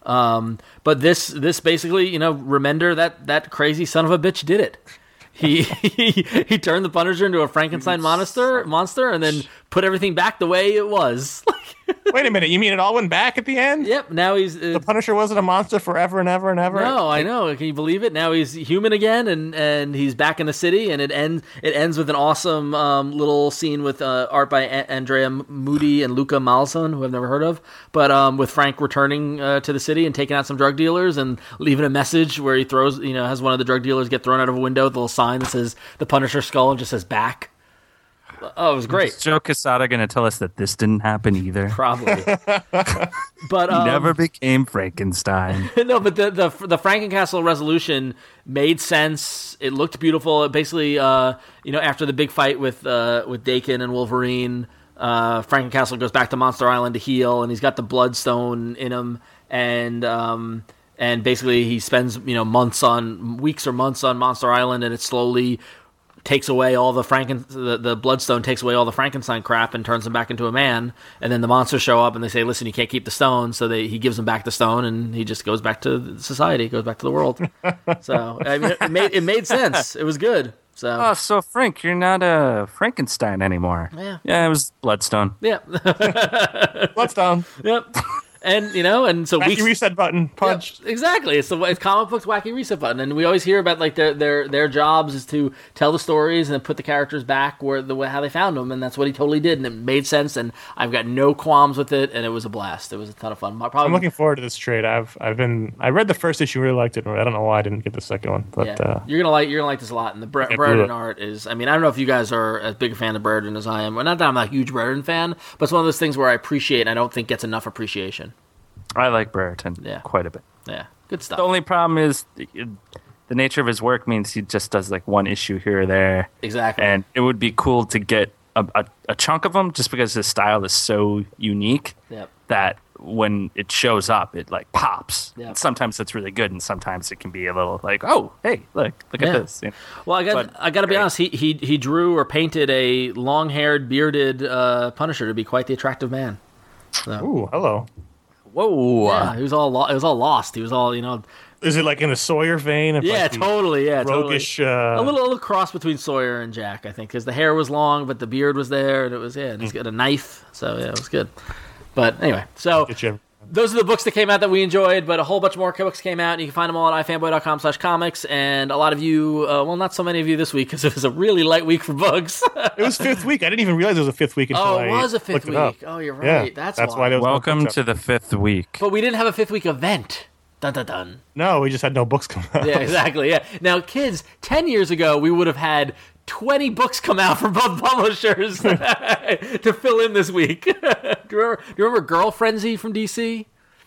Um, but this this basically, you know, Remender, that that crazy son of a bitch did it. He he, he turned the Punisher into a Frankenstein monster monster, and then put everything back the way it was. Wait a minute, you mean it all went back at the end? Yep. Now he's uh, The Punisher wasn't a monster forever and ever and ever. no, I know. Can you believe it? Now he's human again, and, and he's back in the city, and it ends it ends with an awesome um, little scene with uh, art by a- Andrea Moody and Luca Malson, who I've never heard of, but um, with Frank returning uh, to the city and taking out some drug dealers and leaving a message where he throws, you know, has one of the drug dealers get thrown out of a window with a little sign that says the Punisher skull and just says back. Oh, it was great. Is Joe Quesada going to tell us that this didn't happen either? Probably, but um, He never became Frankenstein. no, but the, the the Frankencastle resolution made sense. It looked beautiful. It basically, uh, you know, after the big fight with uh, with Dakin and Wolverine, uh, Frankencastle goes back to Monster Island to heal, and he's got the Bloodstone in him, and um, and basically he spends you know months on weeks or months on Monster Island, and it slowly takes away all the Franken the, the Bloodstone takes away all the Frankenstein crap and turns him back into a man. And then the monsters show up and they say, "Listen, you can't keep the stone." So they he gives him back the stone, and he just goes back to society, goes back to the world. So I mean, it made it made sense. It was good. So Oh, so Frank, you're not a Frankenstein anymore. Yeah. Yeah, it was Bloodstone. yeah, Bloodstone. yep. And you know, and so Wacky weeks. reset button. Punch. Yep, exactly. It's the it's comic books wacky reset button, and we always hear about like their their their jobs is to tell the stories and then put the characters back where the way how they found them, and that's what he totally did, and it made sense, and I've got no qualms with it, and it was a blast. It was a ton of fun. My- Probably, I'm looking forward to this trade. I've I've been I read the first issue, really liked it. I don't know why I didn't get the second one, but yeah, uh, you're gonna like you're gonna like this a lot, and the Bre- blew Brereton it. art is. I mean, I don't know if you guys are as big a fan of Brereton as I am. Well, not that I'm a huge Brereton fan, but it's one of those things where I appreciate and I don't think gets enough appreciation. I like Brereton Yeah. quite a bit. Yeah, good stuff. The only problem is the, the nature of his work means he just does like one issue here or there. Exactly. And it would be cool to get a, a, a chunk of them just because his style is so unique Yep. that when it shows up, it like pops. Yep. Sometimes it's really good, and sometimes it can be a little like, oh, hey, look, look Yeah. at this. You know? Well, I got But- I got to be great. honest. He he he drew or painted a long-haired, bearded uh, Punisher to be quite the attractive man. So, ooh, hello. Whoa. yeah, he was all lo- it was all lost. He was all you know. Is it like in a Sawyer vein? Of Yeah, like the totally. Yeah, roguish. totally. Uh, A little, a little cross between Sawyer and Jack, I think, because the hair was long, but the beard was there, and it was yeah, and he's got a knife, so yeah, it was good. But anyway, so Get you. those are the books that came out that we enjoyed, but a whole bunch more books came out, and you can find them all at ifanboy.com slash comics, and a lot of you, uh, well, not so many of you this week, because it was a really light week for books. It was fifth week. I didn't even realize it was a fifth week until Oh, I it was a fifth looked it up. week. Oh, you're right. Yeah, That's that's why. why there was no Welcome books to out. the fifth week. But we didn't have a fifth week event. Dun dun dun. No, we just had no books come out. Yeah, exactly. Yeah. Now, kids, ten years ago, we would have had twenty books come out from both publishers to fill in this week. do, you remember, do you remember Girl Frenzy from D C?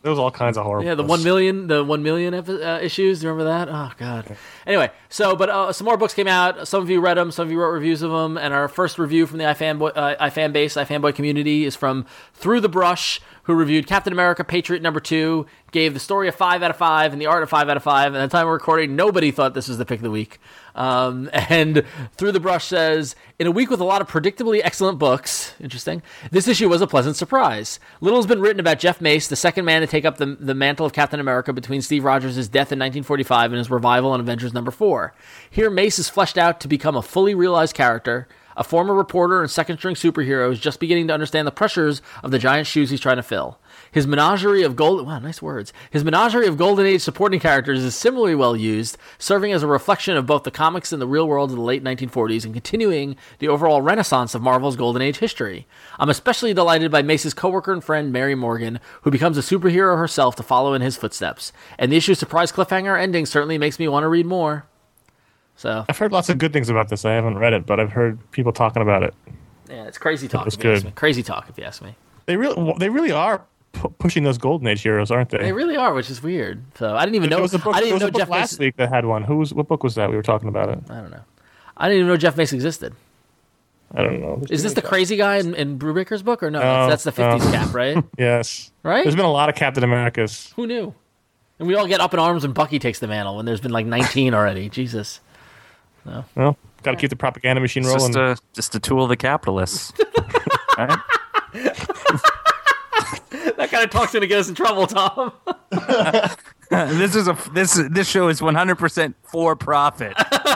There was all kinds of horror. Yeah, the books. one million, the one million epi- uh, issues. Remember that? Oh God. Anyway, so but uh, some more books came out. Some of you read them. Some of you wrote reviews of them. And our first review from the iFanboy, uh, iFanbase, iFanboy community is from Through the Brush, who reviewed Captain America: Patriot number two. Gave the story a five out of five and the art a five out of five. And at the time of recording, nobody thought this was the pick of the week. Um, and Through the Brush says, in a week with a lot of predictably excellent books, interesting, this issue was a pleasant surprise. Little has been written about Jeff Mace, the second man to take up the, the mantle of Captain America between Steve Rogers' death in nineteen forty-five and his revival in Avengers number four. Here, Mace is fleshed out to become a fully realized character, a former reporter and second-string superhero who's just beginning to understand the pressures of the giant shoes he's trying to fill. His menagerie of gold, wow, nice words. His menagerie of Golden Age supporting characters is similarly well used, serving as a reflection of both the comics and the real world of the late nineteen forties and continuing the overall renaissance of Marvel's Golden Age history. I'm especially delighted by Mace's coworker and friend Mary Morgan, who becomes a superhero herself to follow in his footsteps. And the issue's surprise cliffhanger ending certainly makes me want to read more. So I've heard lots of good things about this. I haven't read it, but I've heard people talking about it. yeah, it's crazy talk. was If you ask good. me. Crazy talk, if you ask me. They really, they really are pu- pushing those Golden Age heroes, aren't they? They really are, which is weird. So I didn't even There know. was a book, I there didn't was even a know book Jeff last Mace. week that had one. Who was? What book was that? We were talking about it. I don't know. I didn't even know Jeff Mace existed. I don't know. There's Is too this many the crazy guy in, in Brubaker's book or no? No, that's the fifties no. cap, right? Yes. Right? There's been a lot of Captain Americas. Who knew? And we all get up in arms when Bucky takes the mantle when there's been like nineteen already. Jesus. Well, got to keep the propaganda machine It's rolling. just a, just a tool of the capitalists. Right? That kind of talk's going to get us in trouble, Tom. This is a this this show is one hundred percent for profit.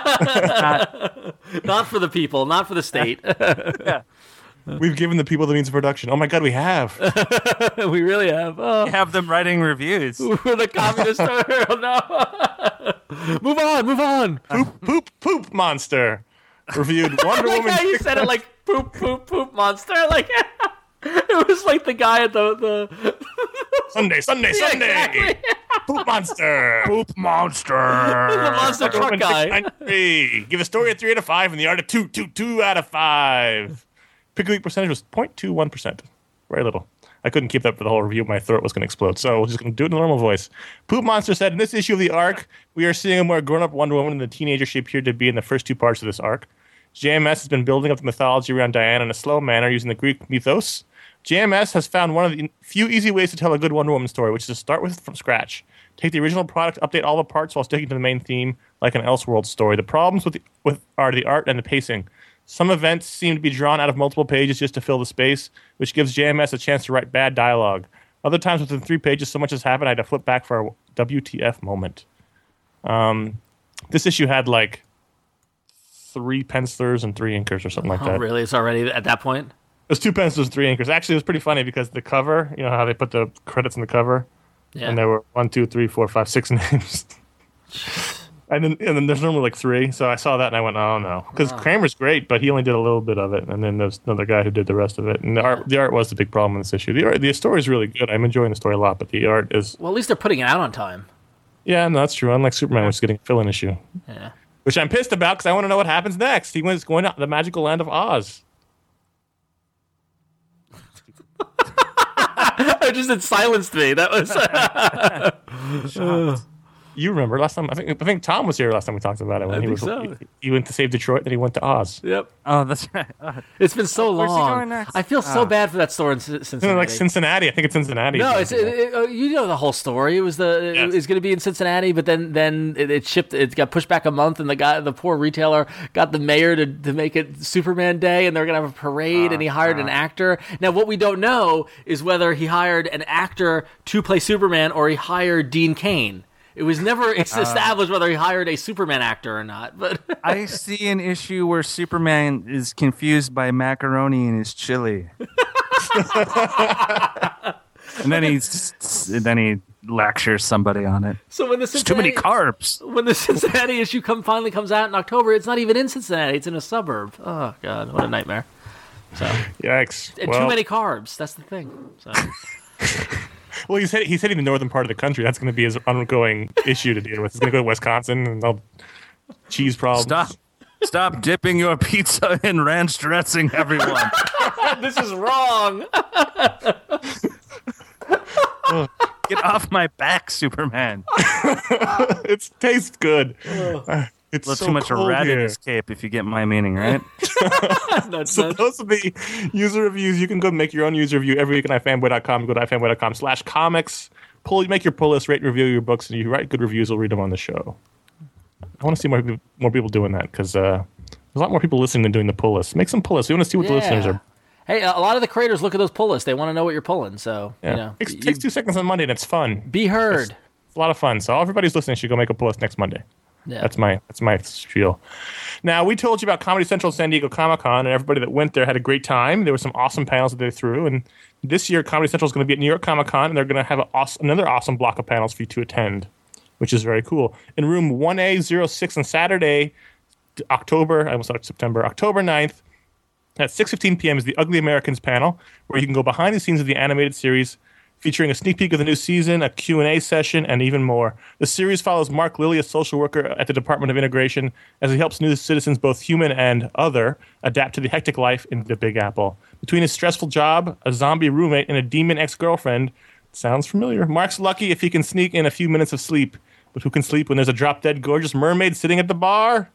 Not for the people, not for the state. We've given the people the means of production. Oh my God, we have. We really have. Oh, Have them writing reviews. we're the communist. Oh, no. Move on, move on. poop, poop, poop monster. Reviewed Wonder Like Woman. how you said it like poop, poop, poop monster. Like it was like the guy at the... the Sunday, Sunday, Yeah, Sunday. exactly. Poop monster. Poop monster. The monster truck Woman guy. six ninety-three. Give a story a three out of five and the art a two, two, two out of five. Pick a week percentage was zero point two one percent. Very little. I couldn't keep that for the whole review. My throat was going to explode. So we're just going to do it in a normal voice. Poop Monster said, in this issue of the arc, we are seeing a more grown-up Wonder Woman than the teenager she appeared to be in the first two parts of this arc. J M S has been building up the mythology around Diana in a slow manner using the Greek mythos. J M S has found one of the few easy ways to tell a good Wonder Woman story, which is to start with from scratch. Take the original product, update all the parts while sticking to the main theme, like an Elseworlds story. The problems with, the, with are the art and the pacing. Some events seem to be drawn out of multiple pages just to fill the space, which gives J M S a chance to write bad dialogue. Other times within three pages, so much has happened, I had to flip back for a W T F moment. Um, this issue had like three pencilers and three inkers or something like Oh, that. really? It's already at that point? It was two pencils and three inkers. Actually, it was pretty funny because the cover, you know how they put the credits in the cover? Yeah. And there were one, two, three, four, five, six names. and then and then there's normally like three. So I saw that and I went, oh no. Because Kramer's great, but he only did a little bit of it. And then there's another guy who did the rest of it. And the art the art was the big problem in this issue. The art, the story is really good. I'm enjoying the story a lot, but the art is... Well, at least they're putting it out on time. Yeah, no, that's true. Unlike Superman, which is getting a fill-in issue. Yeah. Which I'm pissed about because I want to know what happens next. He was going to the magical land of Oz. It just it silenced me. That was... You remember last time? I think I think Tom was here last time we talked about it. When I he think was so. he, he went to save Detroit, then he went to Oz. Yep. Oh, that's right. Uh, It's been so Where's he long. going next? I feel so Ah. bad for that store in C- Cincinnati. Like Cincinnati, I think it's Cincinnati. No, it's it, it, uh, you know the whole story. It was the Yes. it was going to be in Cincinnati, but then then it, it shipped. It got pushed back a month, and the guy, the poor retailer, got the mayor to, to make it Superman Day, and they're going to have a parade, and he hired an actor. Now, what we don't know is whether he hired an actor to play Superman or he hired Dean Cain. It was never it's established whether he hired a Superman actor or not. But I see an issue where Superman is confused by macaroni in his chili, and then he's and then he lectures somebody on it. so when the There's too many Cincinnati, carbs. when the Cincinnati issue come finally comes out in October, it's not even in Cincinnati; it's in a suburb. Oh God, what a nightmare! So Yikes. and Well, too many carbs. That's the thing. So. well, he's hit, he's hitting the northern part of the country. That's going to be his ongoing issue to deal with. He's going to go to Wisconsin and all cheese problems. Stop. Stop dipping your pizza in ranch dressing, everyone. This is wrong. Get off my back, Superman. It tastes good. Uh, It's A little so too much cold red here. in his cape, if you get my meaning, right? That's So not- those are the user reviews. You can go make your own user review every week on ifanboy dot com. Go to ifanboy dot com slash comics. Pull, make your pull list, rate and review your books, and you write good reviews. We'll read them on the show. I want to see more people, more people doing that because uh, there's a lot more people listening than doing the pull list. Make some pull lists. We want to see what the listeners Yeah. are. Hey, a lot of the creators look at those pull lists. They want to know what you're pulling. So, Yeah. you know, takes, you- takes two seconds on Monday, and it's fun. be heard. It's a lot of fun. So everybody who's listening should go make a pull list next Monday. Yeah. That's my that's my spiel. Now, we told you about Comedy Central San Diego Comic Con, and everybody that went there had a great time. There were some awesome panels that they threw, and this year Comedy Central is going to be at New York Comic Con, and they're going to have a awesome, another awesome block of panels for you to attend, which is very cool. In room one A zero six on Saturday, October, I almost thought September, October ninth, at six fifteen p.m. is the Ugly Americans panel, where you can go behind the scenes of the animated series, featuring a sneak peek of the new season, a Q and A session, and even more. The series follows Mark Lilly, a social worker at the Department of Integration, as he helps new citizens, both human and other, adapt to the hectic life in the Big Apple. Between his stressful job, a zombie roommate, and a demon ex-girlfriend, sounds familiar, Mark's lucky if he can sneak in a few minutes of sleep. But who can sleep when there's a drop-dead gorgeous mermaid sitting at the bar?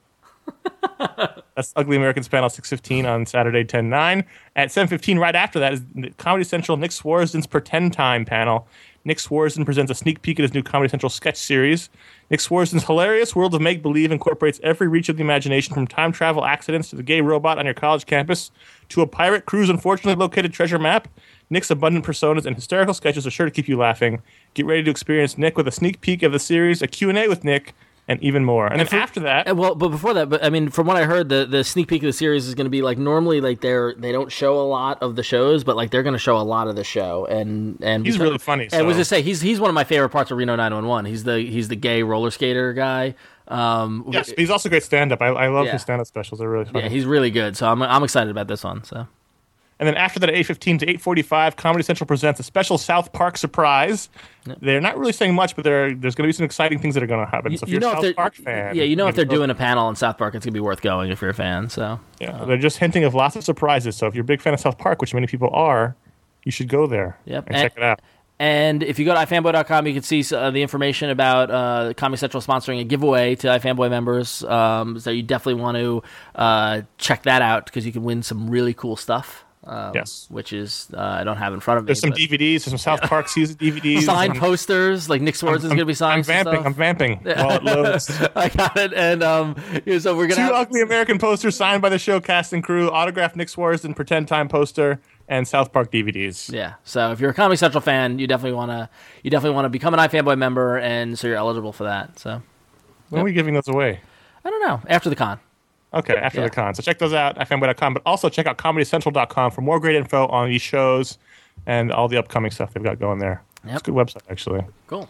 That's Ugly Americans panel six fifteen on Saturday ten nine. At seven fifteen, right after that, is the Comedy Central Nick Swarzen's Pretend Time panel. Nick Swarzen presents a sneak peek at his new Comedy Central sketch series. Nick Swarzen's hilarious world of make-believe incorporates every reach of the imagination, from time travel accidents to the gay robot on your college campus to a pirate crew's unfortunately located treasure map. Nick's abundant personas and hysterical sketches are sure to keep you laughing. Get ready to experience Nick with a sneak peek of the series, a Q and A with Nick, and even more. And, then for- after that... Uh, Well, but before that, but I mean, from what I heard, the, the sneak peek of the series is going to be like normally like they're they don't show a lot of the shows, but like they're going to show a lot of the show, and and He's really funny, And I was so- just say he's he's one of my favorite parts of Reno nine one one. He's the he's the gay roller skater guy. Um, Yes, he's also great stand-up. I, I love Yeah. his stand-up specials. They're really funny. yeah, he's really good. So I'm I'm excited about this one. So And then after that, at eight fifteen to eight forty-five, Comedy Central presents a special South Park surprise. They're not really saying much, but there- there's going to be some exciting things that are going to happen. So if you you're know a if South they're Park fan... yeah, you know you if they're can go- doing a panel in South Park, it's gonna be worth going if you're a fan. So Yeah, they're just hinting of lots of surprises. So if you're a big fan of South Park, which many people are, you should go there Yep. and And- check it out. And if you go to ifanboy dot com, you can see uh, the information about uh, Comedy Central sponsoring a giveaway to iFanboy members. Um, so you definitely want to uh, check that out because you can win some really cool stuff. Um, Yes. Which is, uh, I don't have in front of me. There's some but D V Ds, there's some South Park season D V Ds. signed I'm- posters, like Nick Swartz is going to be signing I'm some vamping. stuff. I'm vamping while it loads. I got it. And um, yeah, so we're going Two to have... ugly American posters signed by the show cast and crew, autographed Nick Swartz and Pretend Time poster, and South Park D V Ds. Yeah, so if you're a Comedy Central fan, you definitely want to you definitely want to become an iFanboy member, and so you're eligible for that. So When are we giving those away? I don't know. After the con. Okay, after Yeah. the con. So check those out, ifanboy dot com, but also check out comedy central dot com for more great info on these shows and all the upcoming stuff they've got going there. Yep. It's a good website, actually. Cool.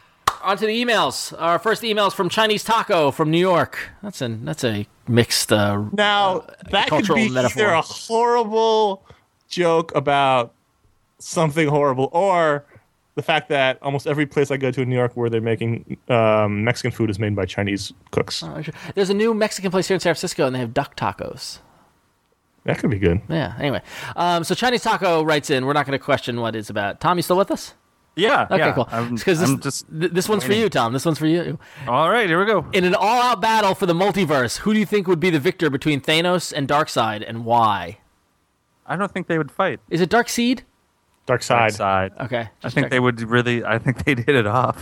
On to the emails. Our first email is from Chinese Taco from New York. That's a that's a mixed. Uh, Now, that could cultural be metaphor. either a horrible joke about something horrible or the fact that almost every place I go to in New York where they're making um, Mexican food is made by Chinese cooks. there's a new Mexican place here in San Francisco, and they have duck tacos. That could be good. Yeah. Anyway, um, so Chinese Taco writes in. We're not going to question what it's about. Tom, you still with us? Yeah. Okay, yeah. cool. I'm, Because this, I'm just. th- this one's for you, Tom. This one's for you. All right, here we go. In an all-out battle for the multiverse, who do you think would be the victor between Thanos and Darkseid, and why? I don't think they would fight. Is it Darkseid? Dark Side. Side. Okay. I just think checking. they would really. I think they'd hit it off.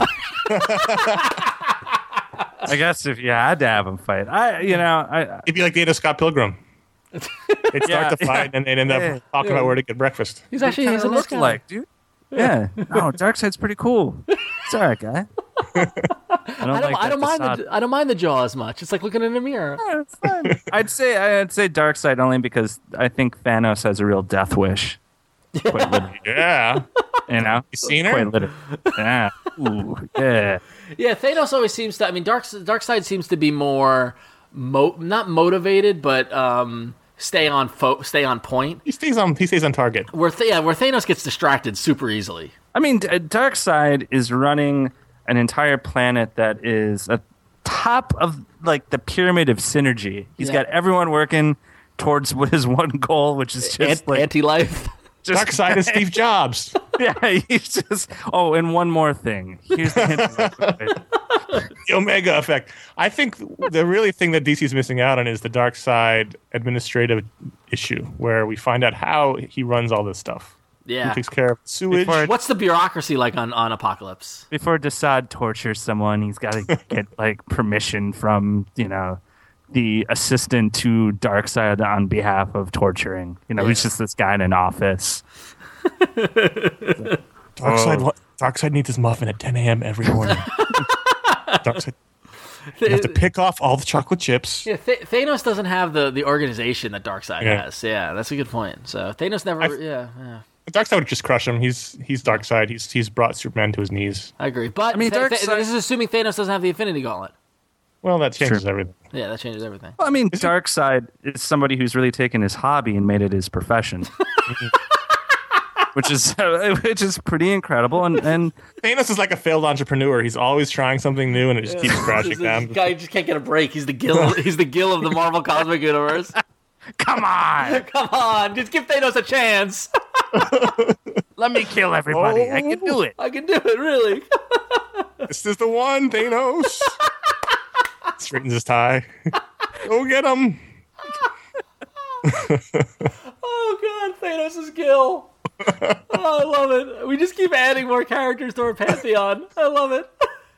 I guess if you had to have them fight, I, you know, I, It'd be like Data Scott Pilgrim. They'd start Yeah, to fight yeah. and they'd end up Yeah. talking about where to get breakfast. He's actually he's a nice guy. like, dude. Yeah. No, Darkseid's pretty cool. It's all right, guy. I don't, I don't, like I don't that mind facade. the I don't mind the jaw as much. It's like looking in a mirror. Yeah, it's fine. I'd say I'd say Darkseid only because I think Thanos has a real death wish. Quite literally, Yeah. you know. You seen her? Quite literally. Yeah. Ooh, yeah. Yeah, Thanos always seems to. I mean, Dark Darkseid seems to be more mo- not motivated, but um, stay on fo- stay on point. He stays on. He stays on target. Where Th- yeah, where Thanos gets distracted super easily. I mean, D- Darkseid is running an entire planet that is at top of like the pyramid of synergy. He's Yeah. got everyone working towards what his one goal, which is just Ant- like anti-life. just Dark Side is Steve Jobs. Yeah, he's just. Oh, and one more thing. Here's the hint. The Omega effect. I think the really thing that D C is missing out on is the Dark Side administrative issue, where we find out how he runs all this stuff. Yeah. Who takes care of sewage. Before- What's the bureaucracy like on, on Apocalypse? Before Desaad tortures someone, he's got to get like permission from you know the assistant to Darkseid on behalf of torturing. You know, Yeah. he's just this guy in an office. Darkseid, wa- Darkseid needs his muffin at ten a.m. every morning. Darkseid, you have to pick off all the chocolate chips. Yeah, Th- Thanos doesn't have the, the organization that Darkseid Yeah. has. Yeah, that's a good point. So Thanos never. I- yeah, yeah, Darkseid would just crush him. He's he's Darkseid. He's he's brought Superman to his knees. I agree. But I mean, Th- Th- Darkseid- this is assuming Thanos doesn't have the Infinity Gauntlet. Well, that changes True. everything. Yeah, that changes everything. Well, I mean, Darkseid is somebody who's really taken his hobby and made it his profession, which is which is pretty incredible. And and Thanos is like a failed entrepreneur. He's always trying something new, and it just keeps crashing This, this down. guy just can't get a break. He's the Gil. he's the Gil of the Marvel Cosmic Universe. come on, Come on, just give Thanos a chance. let me kill everybody. I can do it. I can do it, really. This is the one, Thanos. Straightens his tie. Go get him. Oh god, Thanos is Gil. Oh, I love it. We just keep adding more characters to our pantheon. I love it.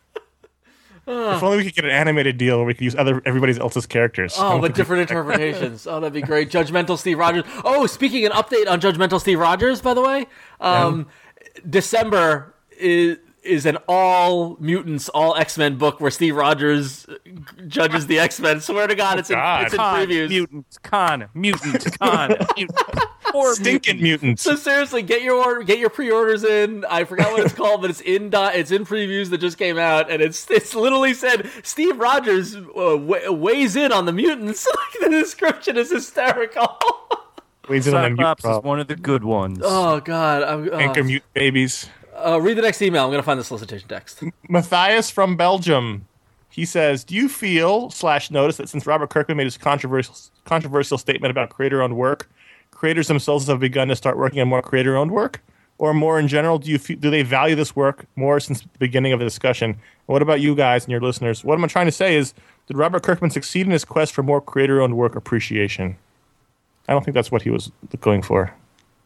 If only we could get an animated deal where we could use other everybody else's characters. Oh, but different interpretations. Oh, that'd be great. Judgmental Steve Rogers. Oh, speaking an update on Judgmental Steve Rogers, by the way. Um, December is is an all mutants, all X-Men book where Steve Rogers judges the X-Men. Swear to God, it's in, God. it's in Con, previews. mutant, con, mutant, con, mutant. Poor Stinking mutants. So seriously, get your order, get your pre-orders in. I forgot what it's called, but it's in dot, it's in previews that just came out, and it's it's literally said Steve Rogers uh, w- weighs in on the mutants. Like, the description is hysterical. Weighs in on them mutant Cyclops is problem. one of the good ones. Oh God! I'm, oh. Anchor mutant babies. Uh, read the next email. I'm gonna find the solicitation text. Matthias from Belgium. He says, do you feel slash notice that since Robert Kirkman made his controversial controversial statement about creator-owned work, creators themselves have begun to start working on more creator-owned work? Or more in general, do you fe- do they value this work more since the beginning of the discussion? And what about you guys and your listeners? What I'm trying to say is, did Robert Kirkman succeed in his quest for more creator-owned work appreciation? I don't think that's what he was going for.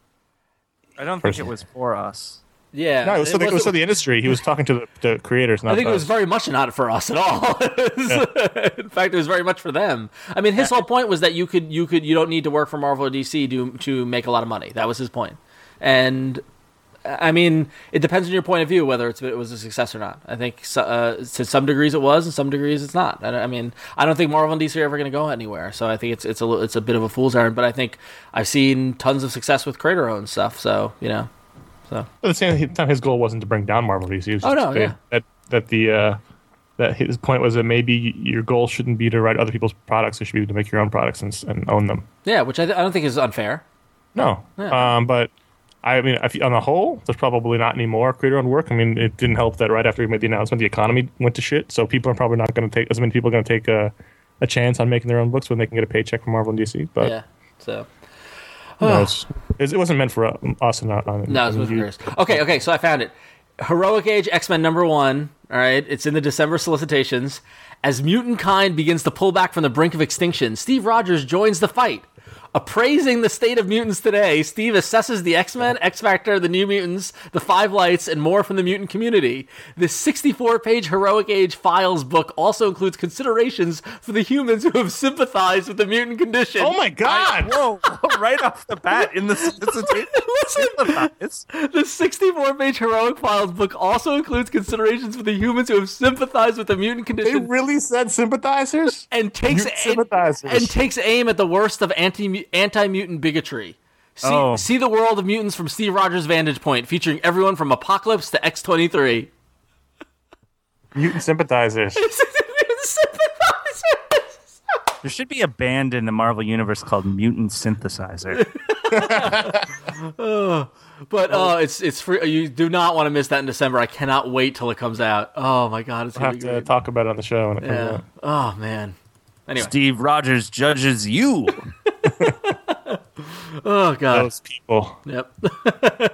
I don't think it was for us. Yeah, No, it was, for the, it was wasn't- for the industry. He was talking to the, the creators, not I think it us. was very much not for us at all. It was- In fact, it was very much for them. I mean, his whole point was that you could, you could, you don't need to work for Marvel or D C to to make a lot of money. That was his point. And I mean, it depends on your point of view whether it's, it was a success or not. I think so- uh, to some degrees it was, and some degrees it's not. I, I mean, I don't think Marvel and D C are ever going to go anywhere. So I think it's it's a li- it's a bit of a fool's errand. But I think I've seen tons of success with creator-owned stuff. So you know, so. At the same time, his goal wasn't to bring down Marvel D C. It was Oh, just no, to say yeah. that that the uh, that his point was that maybe your goal shouldn't be to write other people's products; it should be to make your own products and, and own them. Yeah, which I, th- I don't think is unfair. No, Yeah. um, but I mean, I feel- on the whole, there's probably not any more creator-owned work. I mean, it didn't help that right after we made the announcement, the economy went to shit. So people are probably not going to take as many people are going to take a, a chance on making their own books when they can get a paycheck from Marvel and D C. But Yeah. So. you know, it's, it's- it wasn't meant for uh, us and not on. No, it's you. Chris. Okay, okay, so I found it. Heroic Age X-Men number one. All right, it's in the December solicitations. As mutant kind begins to pull back from the brink of extinction, Steve Rogers joins the fight. Appraising the state of mutants today, Steve assesses the X-Men, X-Factor, the New Mutants, the Five Lights, and more from the mutant community. This sixty-four page Heroic Age Files book also includes considerations for the humans who have sympathized with the mutant condition. Oh my God! Whoa, right off the bat in the solicitation. Listen, the sixty-four page Heroic Files book also includes considerations for the humans who have sympathized with the mutant They condition really said sympathizers. and takes Mutant and, sympathizers. and takes aim at the worst of anti anti mutant bigotry. See, Oh. see the world of mutants from Steve Rogers' vantage point, featuring everyone from Apocalypse to X twenty-three. Mutant sympathizers. Sympathizers. There should be a band in the Marvel Universe called Mutant Synthesizer. But oh, it's it's free. You do not want to miss that in December. I cannot wait till it comes out. Oh my god, it's We'll gonna have be to great. talk about it on the show when it comes Yeah. out. Oh man. Anyway. Steve Rogers judges you. Oh god. Those people. Yep.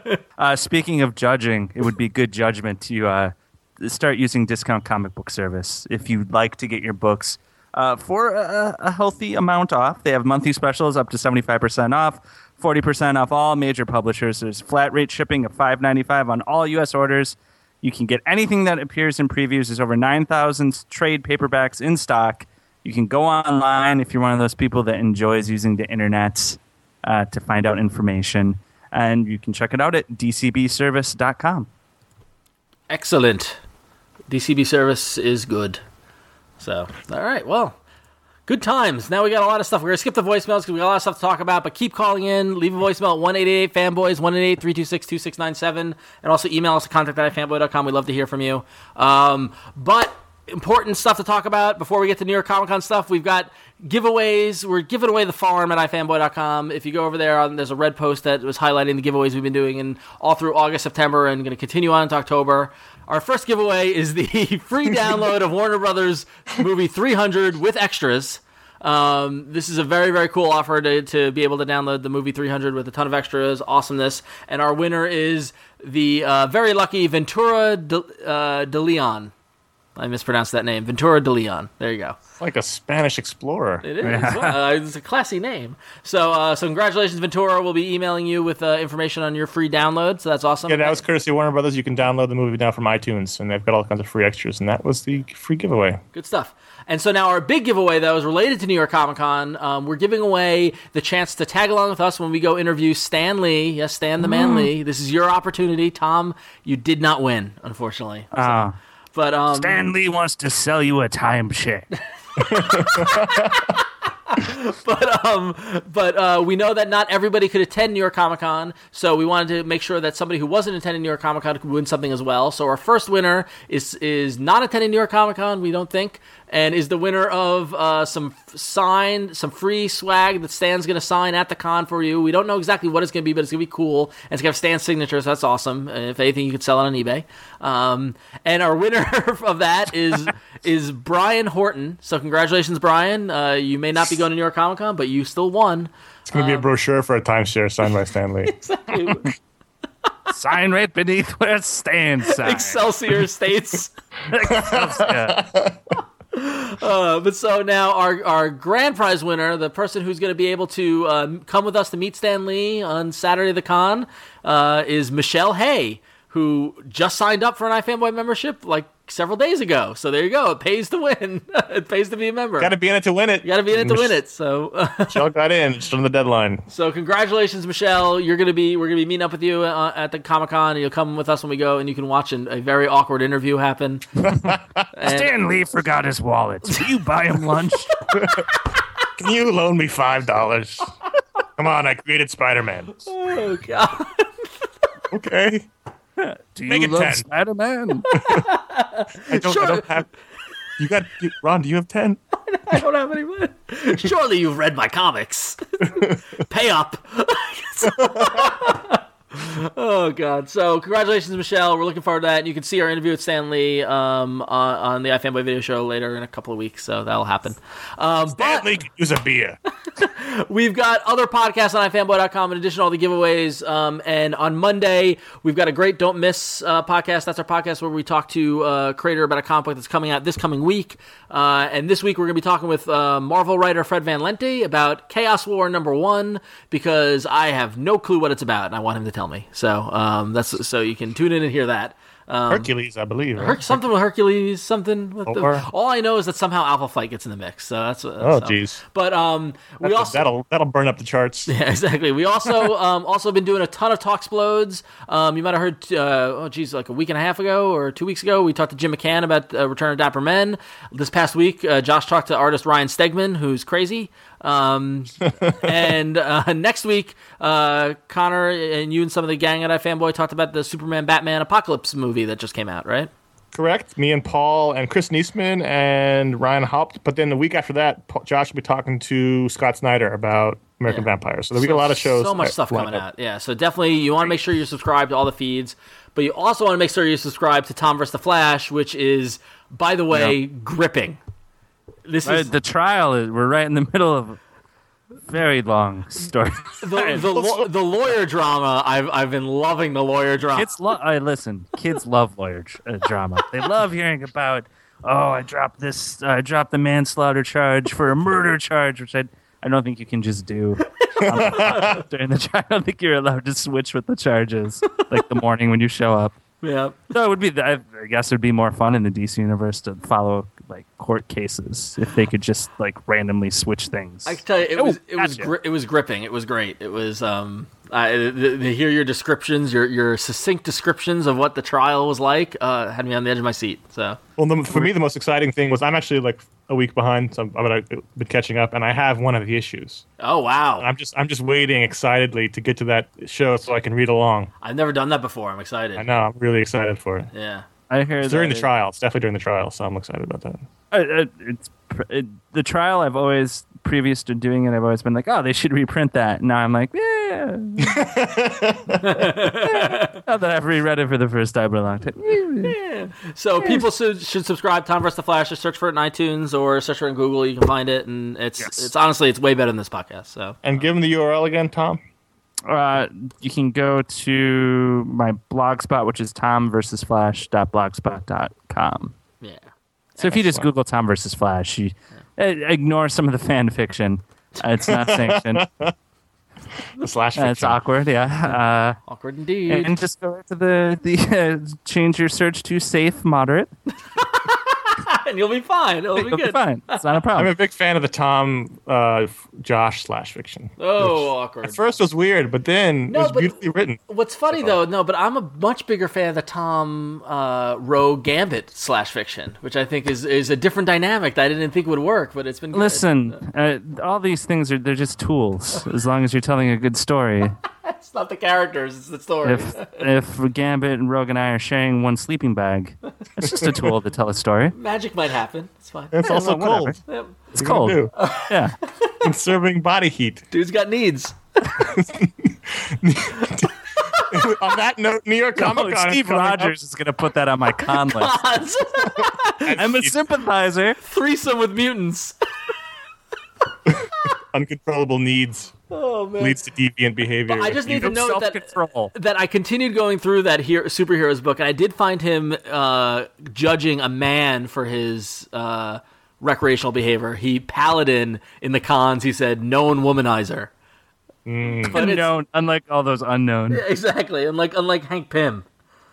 Uh, speaking of judging, it would be good judgment to uh, start using Discount Comic Book Service if you'd like to get your books uh, for a, a healthy amount off. They have monthly specials up to seventy-five percent off, forty percent off all major publishers. There's flat rate shipping of five ninety-five on all U S orders. You can get anything that appears in previews. There's over nine thousand trade paperbacks in stock. You can go online if you're one of those people that enjoys using the internet uh, to find out information. And you can check it out at d c b service dot com. Excellent. D C B service is good. So, all right, well, good times. Now we got a lot of stuff. We're going to skip the voicemails because we got a lot of stuff to talk about, but keep calling in. Leave a voicemail at one eight eight eight fanboys, one eight eight eight, three two six, two six nine seven, and also email us at contact at fanboy dot com. We'd love to hear from you. Um, but important stuff to talk about before we get to New York Comic Con stuff. We've got giveaways. We're giving away the farm at i fanboy dot com. If you go over there, um, there's a red post that was highlighting the giveaways we've been doing in all through August, September, and going to continue on into October. Our first giveaway is the free download of Warner Brothers movie three hundred with extras. Um, this is a very, very cool offer to, to be able to download the movie three hundred with a ton of extras, awesomeness. And our winner is the uh, very lucky Ventura de, uh, de Leon. I mispronounced that name. Ventura de Leon. There you go. It's like a Spanish explorer. It is. uh, it's a classy name. So, uh, so congratulations, Ventura. We'll be emailing you with uh, information on your free download. So that's awesome. Yeah, that was courtesy of Warner Brothers. You can download the movie now from iTunes, and they've got all kinds of free extras. And that was the free giveaway. Good stuff. And so now our big giveaway, though, is related to New York Comic Con. Um, we're giving away the chance to tag along with us when we go interview Stan Lee. Yes, Stan the Man Lee. This is your opportunity. Tom, you did not win, unfortunately. So, Ah. but um, Stan Lee wants to sell you a timeshare. but um, but uh, we know that not everybody could attend New York Comic Con, so we wanted to make sure that somebody who wasn't attending New York Comic Con could win something as well. So our first winner is is not attending New York Comic Con, we don't think, and is the winner of uh, some f- signed, some free swag that Stan's going to sign at the con for you. We don't know exactly what it's going to be, but it's going to be cool. And it's going to have Stan's signature, so that's awesome. And if anything, you could sell it on eBay. Um, and our winner of that is is Brian Horton. So congratulations, Brian. Uh, you may not be going to New York Comic Con, but you still won. It's going to be a brochure for a timeshare signed by Stan Lee. Sign right beneath where Stan signs. Excelsior states. Excelsior. Uh, but so now our, our grand prize winner, the person who's going to be able to um, come with us to meet Stan Lee on Saturday at the con, uh, is Michelle Hay, who just signed up for an iFanboy membership like several days ago. So there you go. It pays to win. It pays to be a member. Got to be in it to win it. You got to be in it to win it. So, Michelle got in just on the deadline. so congratulations, Michelle. You're gonna be we're gonna be meeting up with you uh, at the Comic Con, and you'll come with us when we go, and you can watch an, a very awkward interview happen. And- Stan Lee forgot his wallet. Will you buy him lunch? Can you loan me five dollars? Come on, I created Spider-Man. oh God. Okay. Do you Make it love ten. Spider-Man? I don't, I don't have... You got... You, Ron, do you have ten? I don't have any money. Surely you've read my comics. Pay up. Oh, God. So, congratulations, Michelle. We're looking forward to that. And you can see our interview with Stan Lee um, on, on the iFanboy video show later in a couple of weeks. So, that'll happen. Um, Stan but Lee could use a beer. we've got other podcasts on i fanboy dot com in addition to all the giveaways. Um, and on Monday, we've got a great Don't Miss uh, podcast. That's our podcast where we talk to uh, a creator about a comic book that's coming out this coming week. Uh, and this week, we're going to be talking with uh, Marvel writer Fred Van Lente about Chaos War number one, because I have no clue what it's about, and I want him to tell me. So um, that's so you can tune in and hear that. Um, Hercules, I believe. Right? Her- something with Hercules, something with the, Or- all I know is that somehow Alpha Flight gets in the mix. So that's, that's Oh, so. jeez. But um, we That's- also That'll, that'll burn up the charts. yeah, exactly. We also um, also been doing a ton of Talksplodes. Um, you might have heard, uh, oh geez, like a week and a half ago or two weeks ago, we talked to Jim McCann about uh, Return of Dapper Men. This past week, uh, Josh talked to artist Ryan Stegman, who's crazy. Um, and uh, next week, uh, Connor and you and some of the gang at iFanboy talked about the Superman Batman Apocalypse movie that just came out, right? Correct. Me and Paul and Chris Niesman and Ryan Haupt. But then the week after that, Pa- Josh will be talking to Scott Snyder about American Yeah. Vampire. So we got a lot of shows. So much uh, stuff lined coming up. out. Yeah, so definitely you want to make sure you're subscribed to all the feeds, but you also want to make sure you subscribe to Tom versus the Flash, which is, by the way, gripping. This Right, is the trial is. We're right in the middle of very long story. The the, lo- the lawyer drama. I've I've been loving the lawyer drama. Kids lo- I listen. Kids love lawyer tr- uh, drama. They love hearing about. Oh, I dropped this. I dropped the manslaughter charge for a murder charge, which I I don't think you can just do um, during the trial. I don't think you're allowed to switch with the charges like the morning when you show up. Yeah. So it would be. I I guess it would be more fun in the D C universe to follow like court cases if they could just like randomly switch things. I can tell you, it Oh, was it was gotcha. gri- it was gripping. It was great. It was um. I, to, to hear your descriptions, your your succinct descriptions of what the trial was like, uh, had me on the edge of my seat. So Well, the, for me, the most exciting thing was I'm actually like a week behind, so I'm, I've been catching up, and I have one of the issues. oh wow, I'm just I'm just waiting excitedly to get to that show so I can read along. I've never done that before. I'm excited. I know I'm really excited for it. Yeah. I hear It's during that the it- trial. It's definitely during the trial, so I'm excited about that. Uh, uh, it's pr- it, the trial. I've always, previous to doing it, I've always been like, oh, they should reprint that. Now I'm like, yeah. Now that I've reread it for the first time in a long time. So people should, should subscribe. Tom vs. the Flash. Just search for it in iTunes or search for it in Google. You can find it, and it's Yes. it's honestly it's way better than this podcast. So And give them the U R L again, Tom. Uh, you can go to my blogspot, which is tom versus flash dot blogspot dot com. yeah. So if you just Excellent. Google Tom versus Flash, you uh, ignore some of the fan fiction. Uh, it's not sanctioned. The slash Uh, it's fiction. awkward, yeah. Awkward Uh, indeed. and just go to the the uh, change your search to safe moderate. And you'll be fine. It'll be It'll be good. fine. It's not a I'm problem. a big fan of the Tom uh, Josh slash fiction. Oh, awkward. At first it was weird, but then No, it was but- beautifully written. What's funny though, no, but I'm a much bigger fan of the Tom uh, Rowe Gambit slash fiction, which I think is is a different dynamic that I didn't think would work, but it's been good. Listen, uh, all these things are they're just tools as long as you're telling a good story. It's not the characters, it's the story. If if Gambit and Rogue and I are sharing one sleeping bag, it's just a tool to tell a story. Magic might happen. It's fine. And it's also well, whatever. cold. Yep. It's What are cold. you gonna Yeah. do? Conserving body heat. Dude's got needs. On that note, New York Comic Oh, Con. Steve Rogers is going to put that on my con list. I'm a sympathizer. Threesome with mutants. Uncontrollable needs Oh man. leads to deviant behavior. I just need to No note that self-control. that I continued going through that here superheroes book, and I did find him uh, judging a man for his uh, recreational behavior. He paladin in the cons. He said known womanizer. Mm. But it's- Unknown, unlike all those unknown. Exactly, unlike unlike Hank Pym.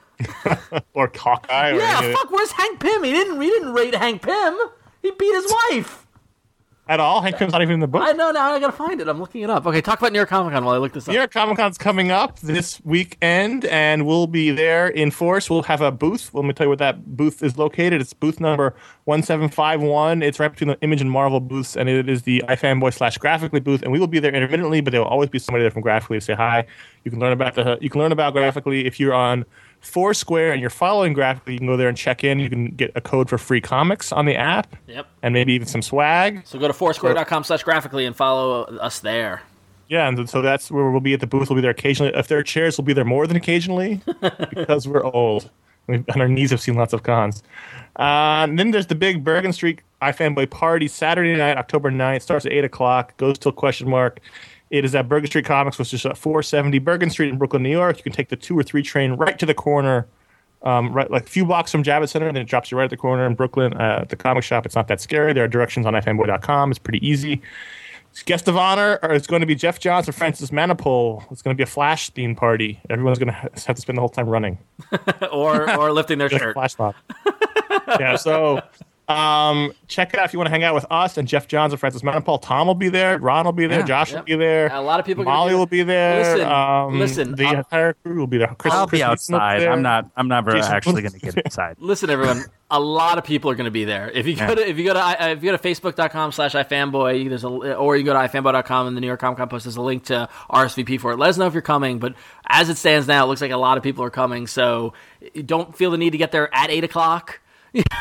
or Hawkeye. Or any Yeah, of it. fuck. Where's Hank Pym? He didn't. He didn't rate Hank Pym. He beat his wife. At all. Hank Pym's not even in the book. I know. Now I gotta find it. I'm looking it up. Okay, talk about New York Comic Con while I look this up. New York Comic Con's coming up this weekend, and we'll be there in force. We'll have a booth. Let me tell you where that booth is located. It's booth number one seven five one. It's right between the Image and Marvel booths, and it is the iFanboy slash Graphically booth. And we will be there intermittently, but there will always be somebody there from Graphically to say hi. You can learn about the. You can learn about Graphically if you're on Foursquare and you're following Graphically. You can go there and check in. You can get a code for free comics on the app, Yep. and maybe even some swag. So go to foursquare.com slash graphically and follow us there. Yeah, and so that's where we'll be at the booth. We'll be there occasionally. If there are chairs, we'll be there more than occasionally because we're old. We've, and our knees have seen lots of cons. Uh, and then there's the big Bergen Street iFanboy party Saturday night, October ninth. Starts at eight o'clock, goes till question mark. It is at Bergen Street Comics, which is at four seventy Bergen Street in Brooklyn, New York. You can take the two or three train right to the corner, um, right like a few blocks from Javits Center, and then it drops you right at the corner in Brooklyn uh, at the comic shop. It's not that scary. There are directions on ifanboy dot com. It's pretty easy. Guest of honor is going to be Jeff Johns and Francis Manipul. It's going to be a Flash themed party. Everyone's going to have to spend the whole time running. or or lifting their Like a shirt. Flash mob. Yeah, so um, check it out if you want to hang out with us and Jeff Johns and Francis Manipul. Tom will be there. Ron will be there. Yeah. Josh Yep. will be there. A lot of people are gonna Molly be there. will be there. Listen, um, listen, The I'll- entire crew will be there. Chris, I'll Chris be Easton will outside. there. I'm not. I'm never Jason actually Blum- going to get inside. Listen, everyone. A lot of people are going to be there. If you go Yeah. to if you go to uh, if you go to facebook.com slash ifanboy, there's a or you go to ifanboy dot com and the New York Comic Con post. There's a link to R S V P for it. Let us know if you're coming. But as it stands now, it looks like a lot of people are coming. So don't feel the need to get there at eight o'clock.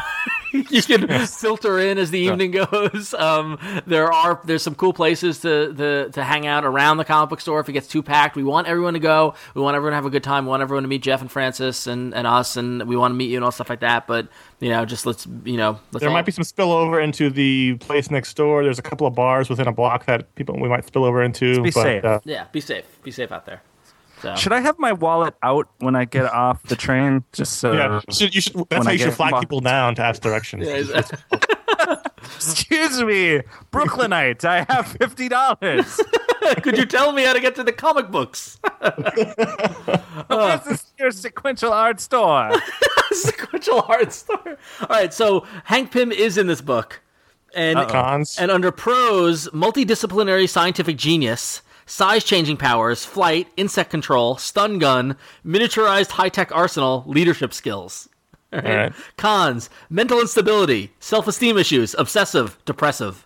You can filter in as the evening goes. Um, there are there's some cool places to, to to hang out around the comic book store if it gets too packed. We want everyone to go. We want everyone to have a good time. We want everyone to meet Jeff and Francis and, and us, and we want to meet you and all stuff like that. But you know, just let's you know. Let's There all... might be some spillover into the place next door. There's a couple of bars within a block that people we might spill over into. Be but, safe. Uh, Yeah, be safe. Be safe out there. So. Should I have my wallet out when I get off the train? Just so. yeah, you should, you should, that's when how I you should get flag mo- people down to ask directions. Yeah, exactly. Excuse me, Brooklynite. I have fifty dollars. Could you tell me how to get to the comic books? Where's this your sequential art store? Sequential art store. All right, so Hank Pym is in this book, and Cons. and under prose, multidisciplinary scientific genius, size-changing powers, flight, insect control, stun gun, miniaturized high-tech arsenal, leadership skills. All right. All right. Cons: mental instability, self-esteem issues, obsessive, depressive.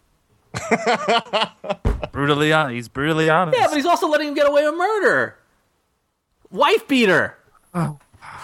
Brutally honest. He's brutally honest. Yeah, but he's also letting him get away with murder. Wife beater. true.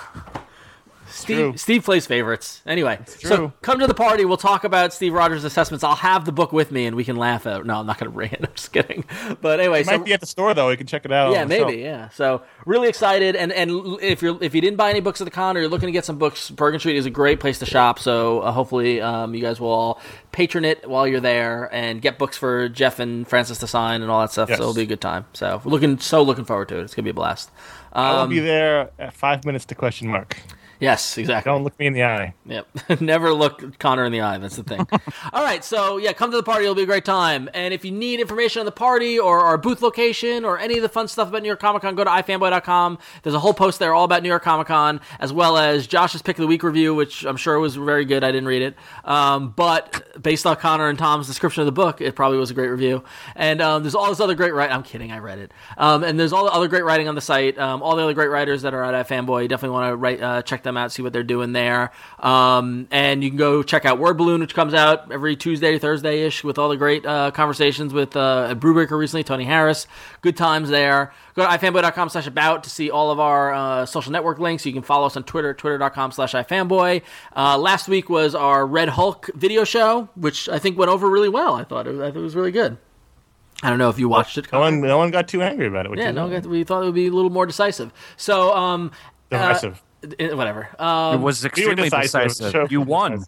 Steve, Steve plays favorites. Anyway, so true. come to the party. We'll talk about Steve Rogers' assessments. I'll have the book with me, and we can laugh at. No, I'm not going to bring it. I'm just kidding. But anyway, It so might be at the store though. You can check it out. yeah, on the shelf. maybe, yeah. So really excited, and and if you're if you didn't buy any books at the con or you're looking to get some books, Bergen Street is a great place to shop. So uh, hopefully, um, you guys will all patron it while you're there and get books for Jeff and Francis to sign and all that stuff. Yes. So it'll be a good time. So we're looking so looking forward to it. It's gonna be a blast. I will Um, be there at five minutes to question mark. yes, exactly. Don't look me in the eye. Yep. Never look Connor in the eye. That's the thing. All right. So, yeah, come to the party. It'll be a great time. And if you need information on the party or our booth location or any of the fun stuff about New York Comic Con, go to i fanboy dot com. There's a whole post there all about New York Comic Con, as well as Josh's Pick of the Week review, which I'm sure was very good. I didn't read it. Um, but based on Connor and Tom's description of the book, it probably was a great review. And um, there's all this other great writing. I'm kidding. I read it. Um, and there's all the other great writing on the site. Um, all the other great writers that are at iFanboy. You definitely want to write, uh, check them out, see what they're doing there. Um, and you can go check out Word Balloon, which comes out every Tuesday, Thursday-ish, with all the great uh, conversations with uh, Brewbreaker recently, Tony Harris. Good times there. Go to i fanboy dot com slash about to see all of our uh, social network links. You can follow us on Twitter, twitter dot com slash ifanboy. Uh, last week was our Red Hulk video show, which I think went over really well. I thought it was, I thought it was really good. I don't know if you watched it. No one, no one got too angry about it. which Yeah, is no, nice. we thought it would be a little more decisive. So, um, Divisive. uh, whatever. Um, It was we were extremely decisive. decisive. Show- You won.